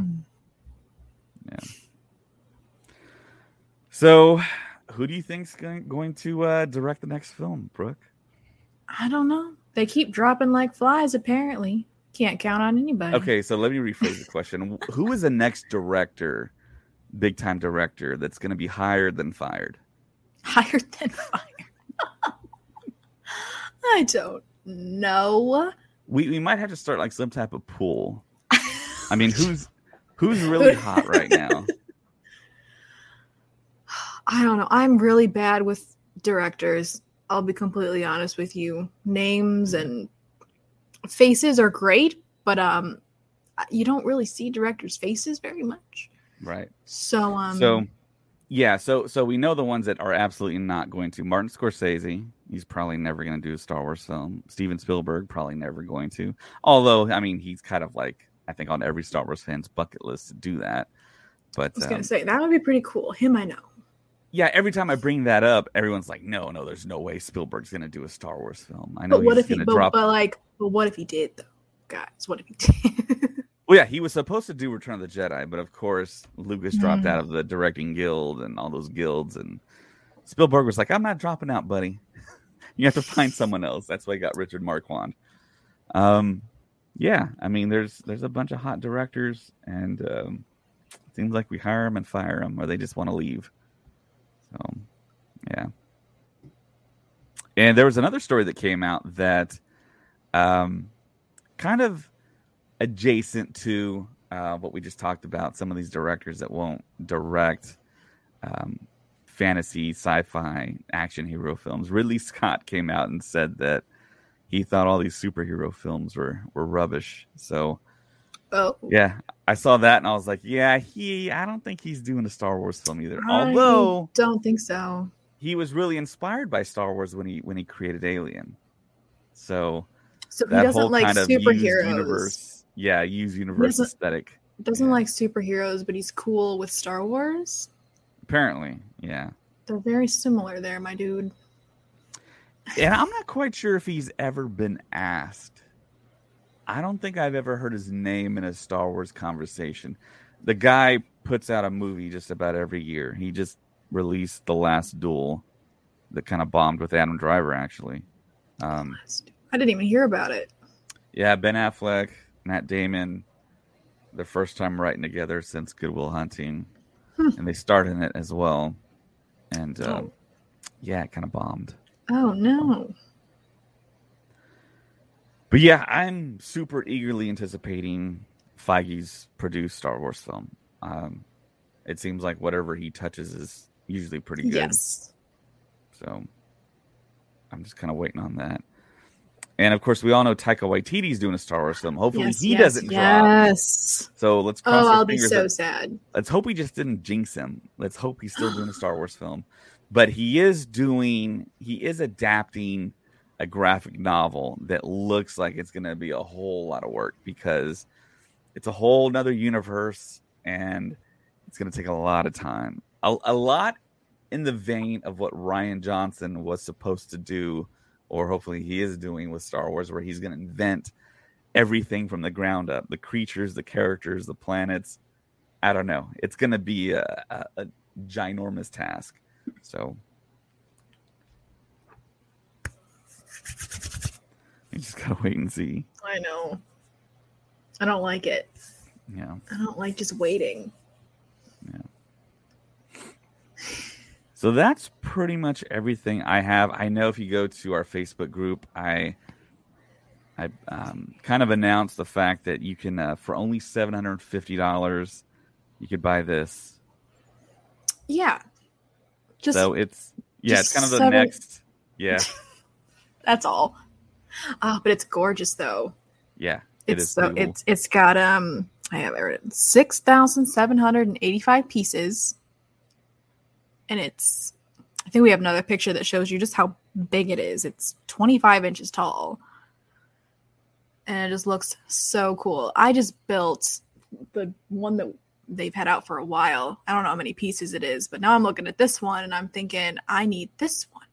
So, who do you think's going to direct the next film, Brooke? I don't know. They keep dropping like flies, apparently. Can't count on anybody. Okay, so let me rephrase the question. Who is the next director, big-time director, that's going to be hired than fired? Hired than fired? I don't know. We might have to start like some type of pool. I mean, who's really hot right now? I don't know. I'm really bad with directors. I'll be completely honest with you. Names and faces are great, but you don't really see directors' faces very much. Right. So So we know the ones that are absolutely not going to. Martin Scorsese, he's probably never going to do a Star Wars film. Steven Spielberg, probably never going to. Although, I mean, he's kind of like, I think, on every Star Wars fan's bucket list to do that. But I was going to say, that would be pretty cool. Him, I know. Yeah, every time I bring that up, everyone's like, no, there's no way Spielberg's going to do a Star Wars film. I know he's going to drop. But what if he did, though? Guys, what if he did? Well, yeah, he was supposed to do Return of the Jedi, but of course, Lucas dropped out of the directing guild and all those guilds, and Spielberg was like, I'm not dropping out, buddy. You have to find someone else. That's why he got Richard Marquand. Yeah, I mean, there's a bunch of hot directors, and it seems like we hire them and fire them, or they just want to leave. So, yeah. And there was another story that came out that kind of adjacent to what we just talked about, some of these directors that won't direct fantasy, sci-fi, action hero films. Ridley Scott came out and said that he thought all these superhero films were rubbish. So, yeah, I saw that and I was like, yeah, I don't think he's doing a Star Wars film either. Although, don't think so. He was really inspired by Star Wars when he created Alien. So he doesn't like superheroes. Use universe aesthetic. Doesn't like superheroes, but he's cool with Star Wars. Apparently, yeah. They're very similar there, my dude. And I'm not quite sure if he's ever been asked. I don't think I've ever heard his name in a Star Wars conversation. The guy puts out a movie just about every year. He just released The Last Duel that kind of bombed with Adam Driver, actually. I didn't even hear about it. Yeah, Ben Affleck, Matt Damon, their first time writing together since Good Will Hunting. And they starred in it as well. And, it kind of bombed. Oh, no. But yeah, I'm super eagerly anticipating Feige's produced Star Wars film. It seems like whatever he touches is usually pretty good. Yes. So I'm just kind of waiting on that. And of course, we all know Taika Waititi's doing a Star Wars film. Hopefully, he doesn't drop. Yes. So let's cross our fingers. I'll be so sad. Let's hope he just didn't jinx him. Let's hope he's still doing a Star Wars film. But he is adapting a graphic novel that looks like it's going to be a whole lot of work because it's a whole nother universe and it's going to take a lot of time. A lot in the vein of what Rian Johnson was supposed to do, or hopefully he is doing with Star Wars, where he's going to invent everything from the ground up, the creatures, the characters, the planets. I don't know. It's going to be a ginormous task. So you just got to wait and see. I know. I don't like it. Yeah. I don't like just waiting. Yeah. So that's pretty much everything I have. I know if you go to our Facebook group, I kind of announced the fact that you can, for only $750, you could buy this. Yeah. It's kind of the next. Yeah. That's all. But it's gorgeous though. Yeah. It's got I have it 6,785 pieces. And I think we have another picture that shows you just how big it is. It's 25 inches tall. And it just looks so cool. I just built the one that they've had out for a while. I don't know how many pieces it is, but now I'm looking at this one and I'm thinking, I need this one.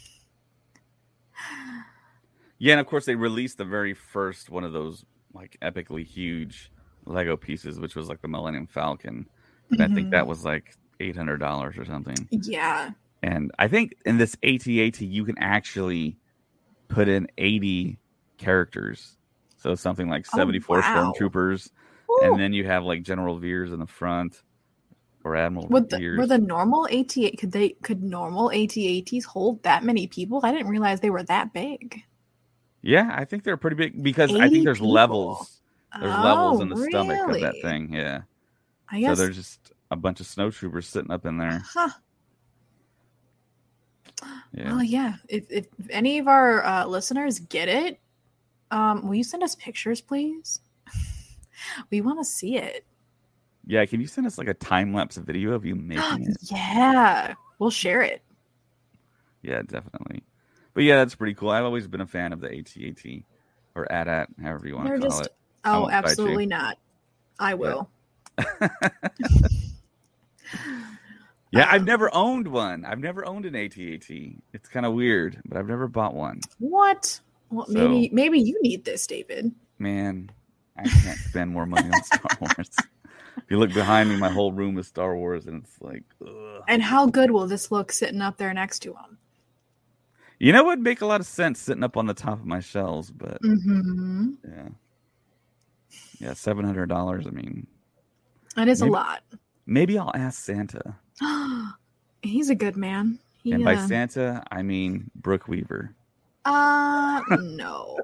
Yeah, and of course they released the very first one of those like epically huge Lego pieces, which was like the Millennium Falcon. And I think that was like $800 or something. Yeah. And I think in this AT-AT, you can actually put in 80 characters. So something like 74 stormtroopers. Ooh. And then you have like General Veers in the front or Admiral Veers. Were the normal AT-AT, could normal AT-ATs hold that many people? I didn't realize they were that big. Yeah, I think they're pretty big because I think there's levels. There's levels in the stomach of that thing. Yeah. I guess. So there's just a bunch of snowtroopers sitting up in there. Huh. Yeah. Well, yeah. If any of our listeners get it, will you send us pictures, please? We want to see it. Yeah, can you send us like a time-lapse video of you making it? Yeah, we'll share it. Yeah, definitely. But yeah, that's pretty cool. I've always been a fan of the AT-AT or AT-AT, however you want to call it. Oh, absolutely not. I will. Yeah, I've never owned one. I've never owned an AT-AT. It's kind of weird, but I've never bought one. What? Well, maybe you need this, David. Man, I can't spend more money on Star Wars. If you look behind me, my whole room is Star Wars, and it's like, ugh. And how good will this look sitting up there next to him? You know, it would make a lot of sense sitting up on the top of my shelves, but yeah, $700. I mean, that is a lot. Maybe I'll ask Santa. He's a good man. And by Santa, I mean Brooke Weaver. No.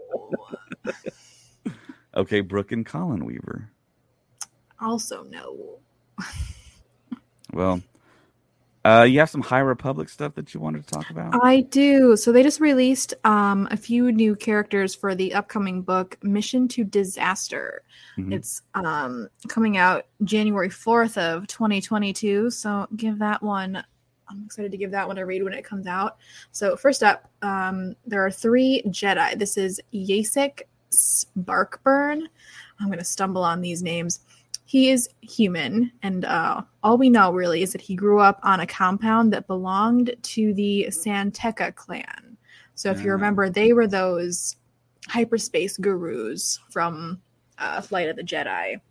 Okay, Brooke and Colin Weaver. Also no. Well, you have some High Republic stuff that you wanted to talk about? I do. So they just released a few new characters for the upcoming book, Mission to Disaster. Mm-hmm. It's coming out January 4th of 2022. So I'm excited to give that one a read when it comes out. So first up, there are 3 Jedi. This is Yasek Sparkburn. I'm going to stumble on these names. He is human, and all we know really is that he grew up on a compound that belonged to the San Tekka clan. So if you remember, they were those hyperspace gurus from Flight of the Jedi.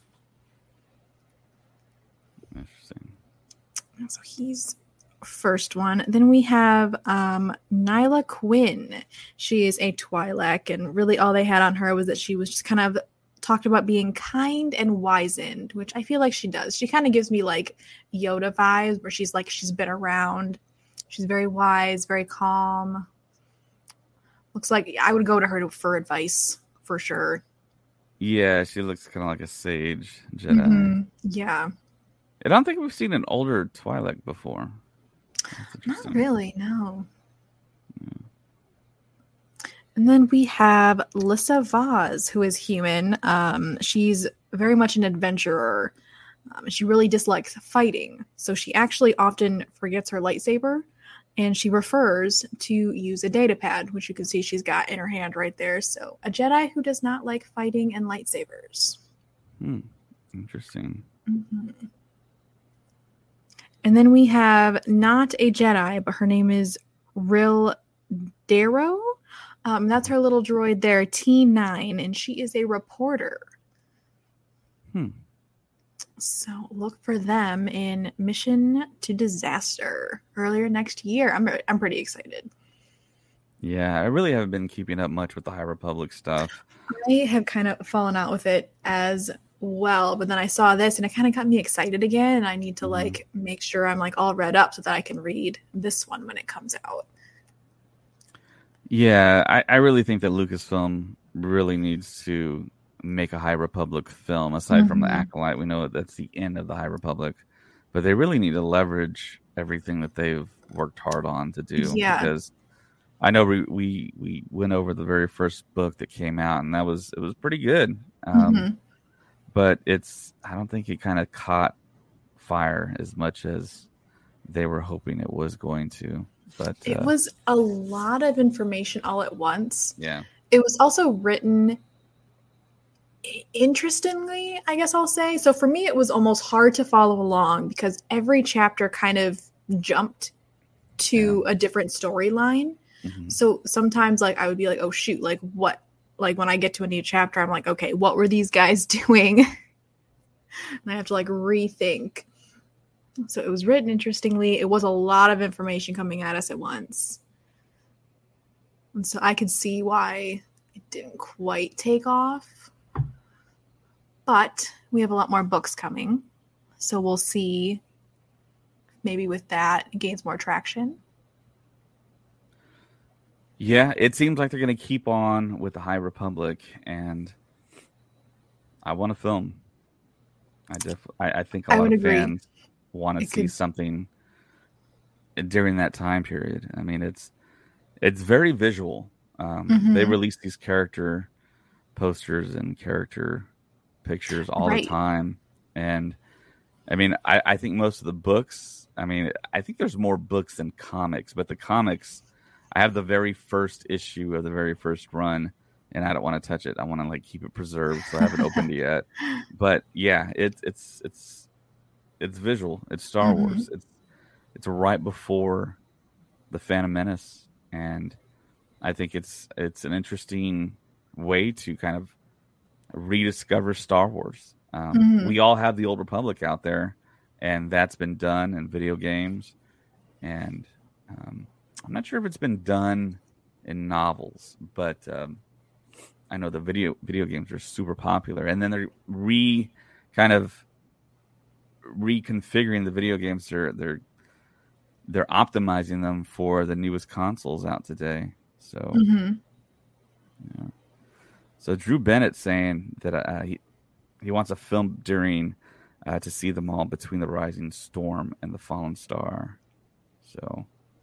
Interesting. So he's first one. Then we have Nyla Quinn. She is a Twi'lek, and really all they had on her was that she was just kind of talked about being kind and wizened, which I feel like she does. She kind of gives me like Yoda vibes, where she's like, she's been around. She's very wise, very calm. Looks like I would go to her for advice for sure. Yeah, she looks kind of like a sage Jedi. Mm-hmm. Yeah. I don't think we've seen an older Twi'lek before. Not really, no. Yeah. And then we have Lissa Vaz, who is human. She's very much an adventurer. She really dislikes fighting. So she actually often forgets her lightsaber, and she prefers to use a data pad, which you can see she's got in her hand right there. So a Jedi who does not like fighting and lightsabers. Interesting. Mm-hmm. And then we have not a Jedi, but her name is Ril Darrow. That's her little droid there, T9, and she is a reporter. So look for them in Mission to Disaster earlier next year. I'm pretty excited. Yeah, I really haven't been keeping up much with the High Republic stuff. I have kind of fallen out with it as well, but then I saw this and it kind of got me excited again, and I need to like make sure I'm like all read up so that I can read this one when it comes out. Yeah, I really think that Lucasfilm really needs to make a High Republic film. Aside from the Acolyte, we know that's the end of the High Republic, but they really need to leverage everything that they've worked hard on to do. Yeah. Because I know we went over the very first book that came out, and it was pretty good. But I don't think it kind of caught fire as much as they were hoping it was going to. But it was a lot of information all at once. Yeah. It was also written interestingly, I guess I'll say. So for me, it was almost hard to follow along because every chapter kind of jumped to a different storyline. So sometimes like I would be like, oh shoot, like what? Like when I get to a new chapter, I'm like, okay, what were these guys doing? And I have to like rethink. So it was written interestingly. It was a lot of information coming at us at once. And so I could see why it didn't quite take off. But we have a lot more books coming. So we'll see maybe with that it gains more traction. Yeah, it seems like they're going to keep on with the High Republic, and I want a film. I think a lot of fans want to see something during that time period. I mean, it's very visual. They released these character posters and character pictures all the time. And I mean, I think most of the books, I mean, I think there's more books than comics, but the comics, I have the very first issue of the very first run, and I don't want to touch it. I want to like keep it preserved, so I haven't opened it yet. But yeah, it's visual. It's Star Wars. It's right before the Phantom Menace, and I think it's an interesting way to kind of rediscover Star Wars. We all have the Old Republic out there, and that's been done in video games, and I'm not sure if it's been done in novels, but I know the video games are super popular, and then they're reconfiguring the video games. They're optimizing them for the newest consoles out today. So, yeah. So Drew Bennett saying that he wants a film during to see them all between the Rising Storm and the Fallen Star. So,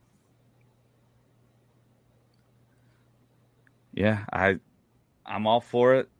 yeah, I'm all for it.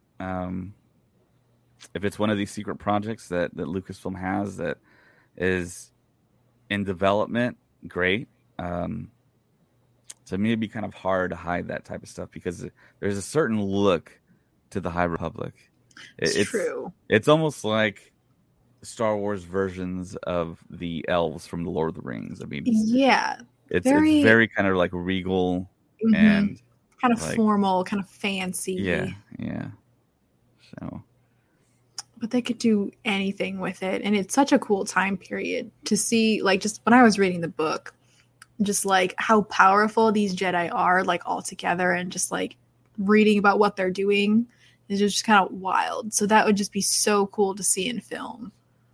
If it's one of these secret projects that Lucasfilm has that is in development, great. To me, it'd be kind of hard to hide that type of stuff because there's a certain look to the High Republic. It's true. It's almost like Star Wars versions of the elves from the Lord of the Rings. I mean, it's very kind of like regal and kind of like, formal, kind of fancy. Yeah. So, but they could do anything with it, and it's such a cool time period to see. Like, just when I was reading the book, just like how powerful these Jedi are, like all together, and just like reading about what they're doing is just kind of wild. So that would just be so cool to see in film.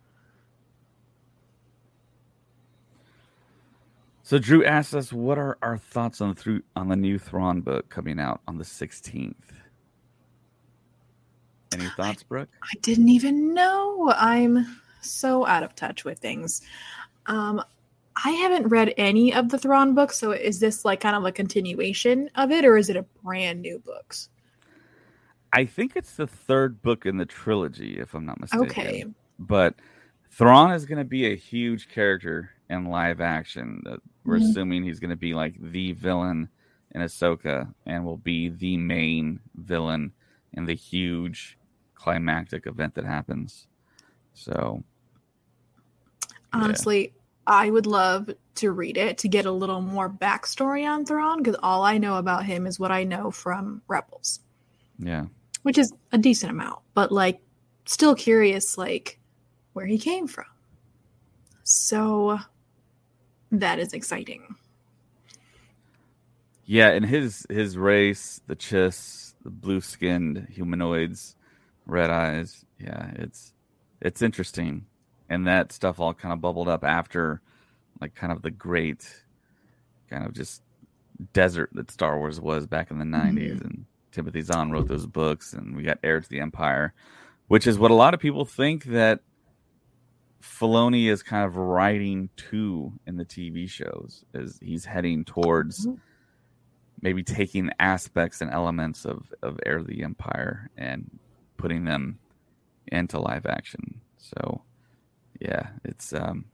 So Drew asked us, what are our thoughts on the new Thrawn book coming out on the 16th? Any thoughts, Brooke? I didn't even know. I'm so out of touch with things. I haven't read any of the Thrawn books, so is this like kind of a continuation of it, or is it a brand new books? I think it's the third book in the trilogy, if I'm not mistaken. Okay. But Thrawn is going to be a huge character in live action. We're assuming he's going to be like the villain in Ahsoka and will be the main villain in the huge climactic event that happens. So, honestly, I would love to read it to get a little more backstory on Thrawn, because all I know about him is what I know from Rebels. Yeah. Which is a decent amount, but like still curious, like where he came from. So that is exciting. Yeah, and his race, the Chiss, the blue-skinned humanoids, red eyes. Yeah, it's interesting. And that stuff all kind of bubbled up after like kind of the great kind of just desert that Star Wars was back in the 90s. And Timothy Zahn wrote those books, and we got Heir to the Empire, which is what a lot of people think that Filoni is kind of writing to in the TV shows, as he's heading towards maybe taking aspects and elements of Heir to the Empire and putting them into live action. So yeah, it's going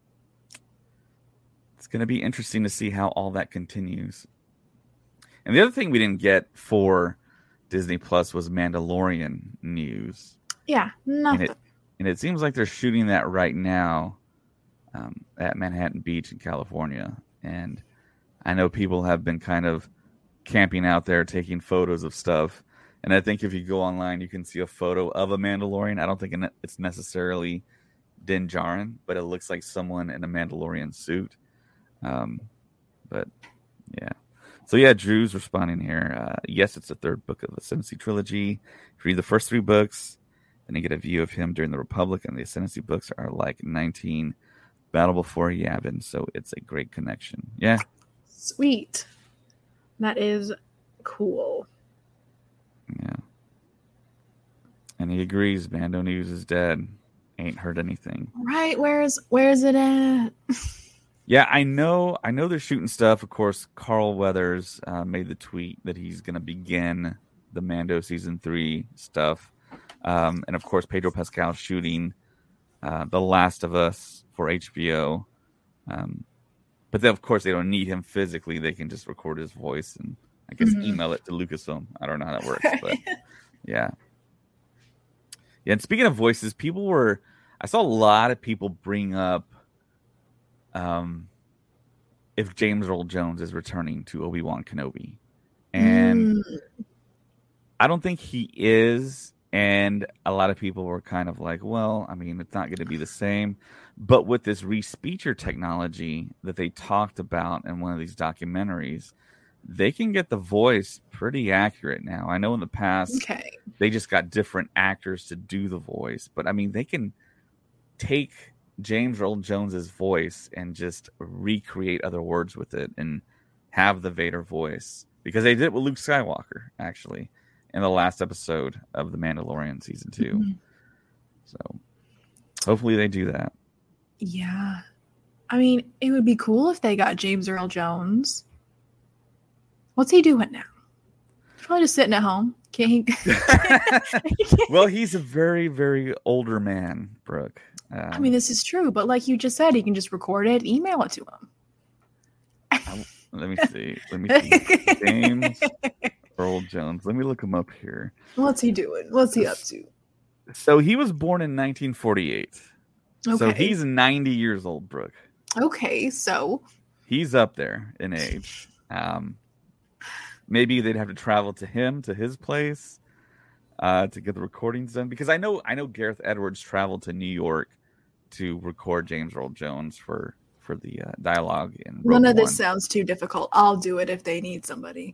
to be interesting to see how all that continues. And the other thing we didn't get for Disney Plus was Mandalorian news. Yeah, nothing. And it seems like they're shooting that right now at Manhattan Beach in California. And I know people have been kind of camping out there taking photos of stuff. And I think if you go online, you can see a photo of a Mandalorian. I don't think it's necessarily Din Djarin, but it looks like someone in a Mandalorian suit. But yeah. So yeah, Drew's responding here. Yes, it's the third book of the Ascendancy trilogy. If you read the first three books, then you get a view of him during the Republic, and the Ascendancy books are like 19 Battle Before Yavin, so it's a great connection. Yeah. Sweet. That is cool. Yeah. And he agrees, Mando News is dead. Ain't heard anything. Right, where's it at? Yeah, I know they're shooting stuff. Of course, Carl Weathers made the tweet that he's going to begin the Mando Season 3 stuff And of course, Pedro Pascal shooting The Last of Us for HBO. But then, of course, they don't need him physically. They can just record his voice and I guess email it to Lucasfilm. I don't know how that works, but yeah. Yeah, and speaking of voices, I saw a lot of people bring up if James Earl Jones is returning to Obi-Wan Kenobi. And I don't think he is. And a lot of people were kind of like, well, I mean, it's not going to be the same. But with this re-speecher technology that they talked about in one of these documentaries, they can get the voice pretty accurate now. I know in the past, they just got different actors to do the voice. But, I mean, they can take James Earl Jones's voice and just recreate other words with it and have the Vader voice. Because they did it with Luke Skywalker, actually, in the last episode of The Mandalorian Season 2. So, hopefully they do that. Yeah. I mean, it would be cool if they got James Earl Jones. What's he doing now? He's probably just sitting at home. Can't he? Well, he's a very, very older man, Brooke. I mean, this is true, but like you just said, he can just record it, email it to him. Let me see. James Earl Jones. Let me look him up here. What's he doing? What's he up to? So he was born in 1948. Okay. So he's 90 years old, Brooke. Okay, so he's up there in age. Maybe they'd have to travel to his place, to get the recordings done. Because I know Gareth Edwards traveled to New York to record James Earl Jones for the dialogue in Rogue None of One. this sounds too difficult. I'll do it if they need somebody.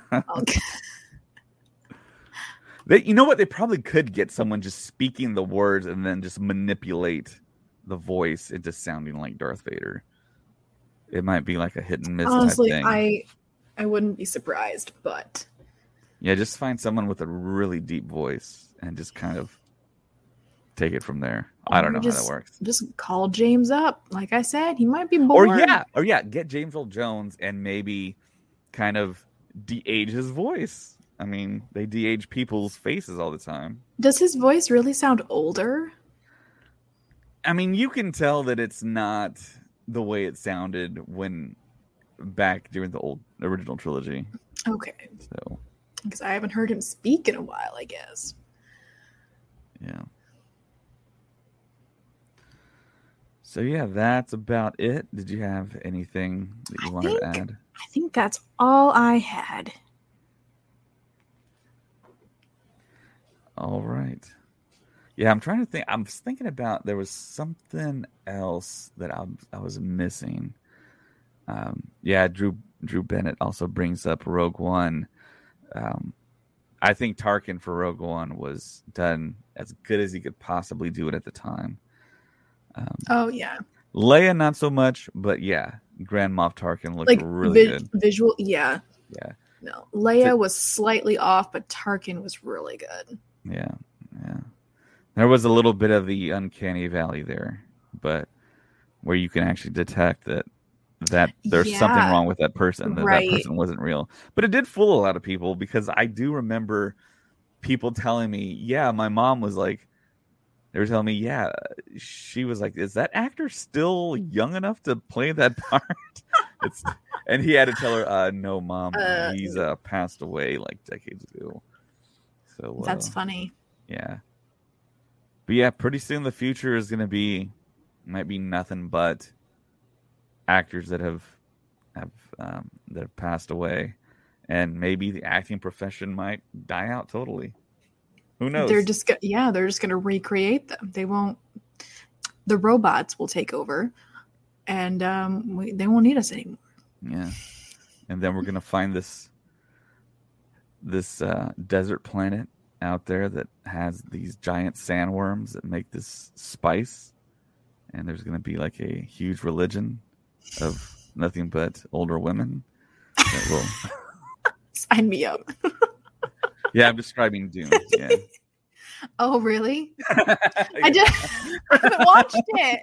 You know what? They probably could get someone just speaking the words and then just manipulate the voice into sounding like Darth Vader. It might be like a hit and miss. Honestly, type thing. I wouldn't be surprised, but yeah, just find someone with a really deep voice and just kind of take it from there. I don't know how that works. Just call James up. Like I said, he might be bored. Or get James Earl Jones and maybe kind of de-age his voice. I mean, they de-age people's faces all the time. Does his voice really sound older? I mean, you can tell that it's not the way it sounded when back during the original trilogy. Okay. So, because I haven't heard him speak in a while, I guess. Yeah. So yeah, that's about it. Did you have anything that you wanted to add? I think that's all I had. All right. Yeah, I'm trying to think. I was thinking about there was something else that I was missing. Yeah, Drew Bennett also brings up Rogue One. I think Tarkin for Rogue One was done as good as he could possibly do it at the time. Oh yeah. Leia not so much, but yeah, Grand Moff Tarkin looked really good. Visual, yeah. Yeah. No, Leia was slightly off, but Tarkin was really good. Yeah. There was a little bit of the uncanny valley there, but where you can actually detect that there's something wrong with that person, that person wasn't real. But it did fool a lot of people because I do remember people telling me, yeah, my mom was like, they were telling me, yeah, she was like, is that actor still young enough to play that part? And he had to tell her, no, Mom, he's passed away like decades ago. So that's funny. Yeah. But yeah, pretty soon the future is going to might be nothing but actors that have passed away, and maybe the acting profession might die out totally. Who knows? They're just going to recreate them. They won't. The robots will take over, and they won't need us anymore. Yeah, and then we're going to find this desert planet out there that has these giant sandworms that make this spice, and there's going to be like a huge religion of nothing but older women that will sign me up. Yeah, I'm describing Dune. Yeah. Oh, really? Yeah. I haven't watched it.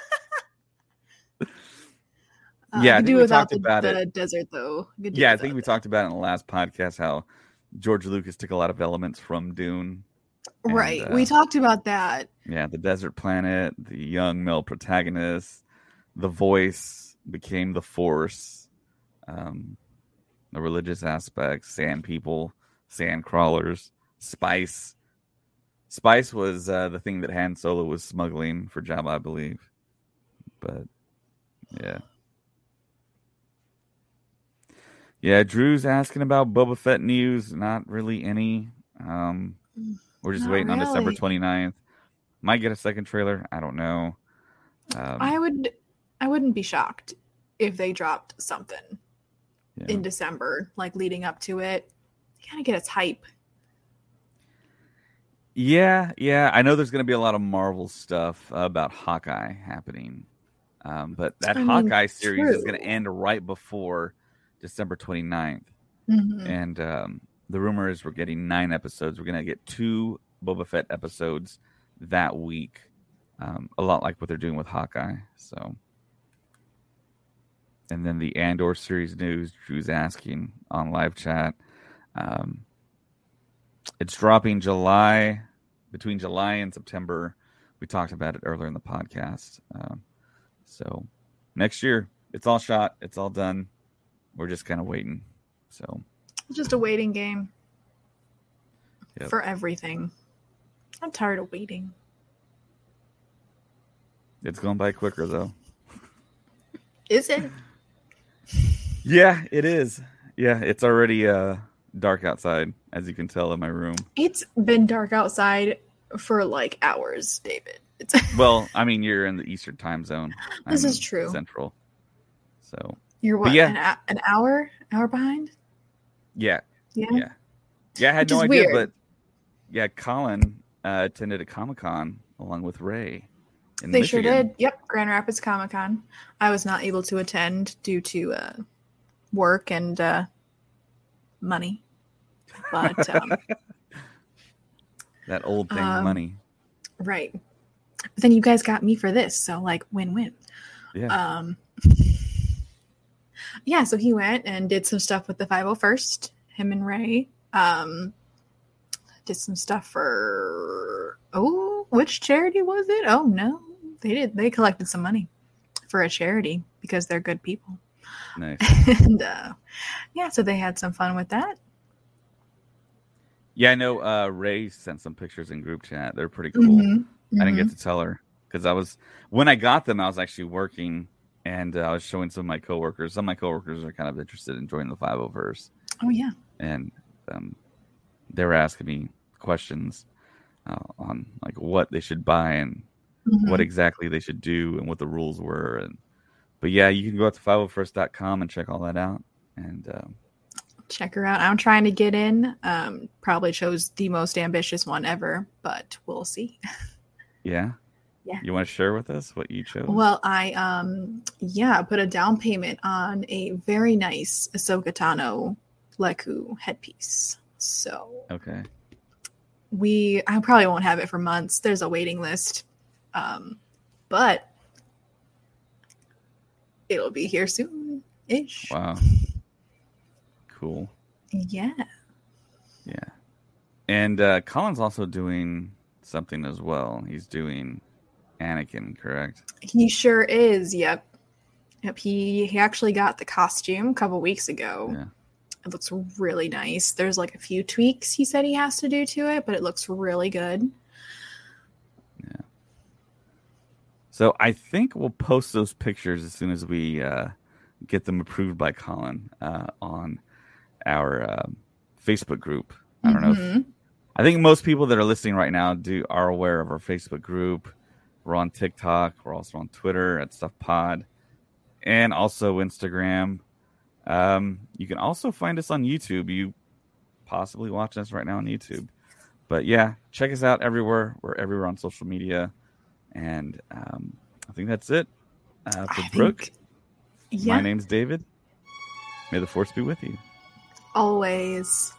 Yeah, I do without the desert, though. Yeah, I think we talked about it in the last podcast how George Lucas took a lot of elements from Dune Right. And, We talked about that. Yeah, the desert planet, the young male protagonist, the voice became the force, the religious aspects, sand people, sand crawlers, spice. Spice was the thing that Han Solo was smuggling for Jabba, I believe. But yeah. Yeah, Drew's asking about Boba Fett news. Not really any. We're just waiting on December 29th. Might get a second trailer. I don't know. I wouldn't be shocked if they dropped something in December, like leading up to it. You gotta get its hype. Yeah. I know there's going to be a lot of Marvel stuff about Hawkeye happening. But that Hawkeye series is going to end right before December 29th. Mm-hmm. And the rumor is we're getting 9 episodes. We're going to get 2 Boba Fett episodes that week. A lot like what they're doing with Hawkeye. So, and then the Andor series news, Drew's asking on live chat. It's dropping between July and September. We talked about it earlier in the podcast. So next year, it's all shot. It's all done. We're just kind of waiting. So it's just a waiting game for everything. I'm tired of waiting. It's going by quicker, though. Is it? Yeah, it is. Yeah, it's already dark outside, as you can tell in my room. It's been dark outside for like hours, David. Well, I mean, you're in the Eastern time zone. This is true. Central. So you're what? Yeah. An hour behind? Yeah. Yeah. I had Which no is idea, weird. but yeah, Colin attended a Comic-Con along with Ray. They sure did. Yep, Grand Rapids Comic-Con. I was not able to attend due to work and money. But that old thing, money. Right. But then you guys got me for this, so like win-win. Yeah. Yeah, so he went and did some stuff with the 501st, him and Ray. Did some stuff for which charity was it? Oh no. They collected some money for a charity because they're good people. Nice. And so they had some fun with that. Yeah, I know Ray sent some pictures in group chat. They're pretty cool. Mm-hmm. I didn't get to tell her because when I got them, I was actually working and I was showing some of my coworkers. Some of my coworkers are kind of interested in joining the 501st. Oh yeah. And they were asking me questions on like what they should buy and what exactly they should do and what the rules were. But yeah, you can go out to 501st.com and check all that out. And check her out. I'm trying to get in. Probably chose the most ambitious one ever, but we'll see. Yeah. You want to share with us what you chose? Well, I put a down payment on a very nice Ahsoka Tano Leku headpiece. So okay. I probably won't have it for months. There's a waiting list. But it'll be here soon-ish. Wow. Cool. Yeah. And Colin's also doing something as well. He's doing Anakin, correct? He sure is. Yep. He actually got the costume a couple weeks ago. Yeah. It looks really nice. There's like a few tweaks he said he has to do to it, but it looks really good. Yeah. So I think we'll post those pictures as soon as we get them approved by Colin on our Facebook group. I don't know. I think most people that are listening right now are aware of our Facebook group. We're on TikTok. We're also on Twitter at StuffPod and also Instagram. You can also find us on YouTube. You possibly watch us right now on YouTube. But yeah, check us out everywhere. We're everywhere on social media. And I think that's it. For Brooke, my name's David. May the force be with you. Always.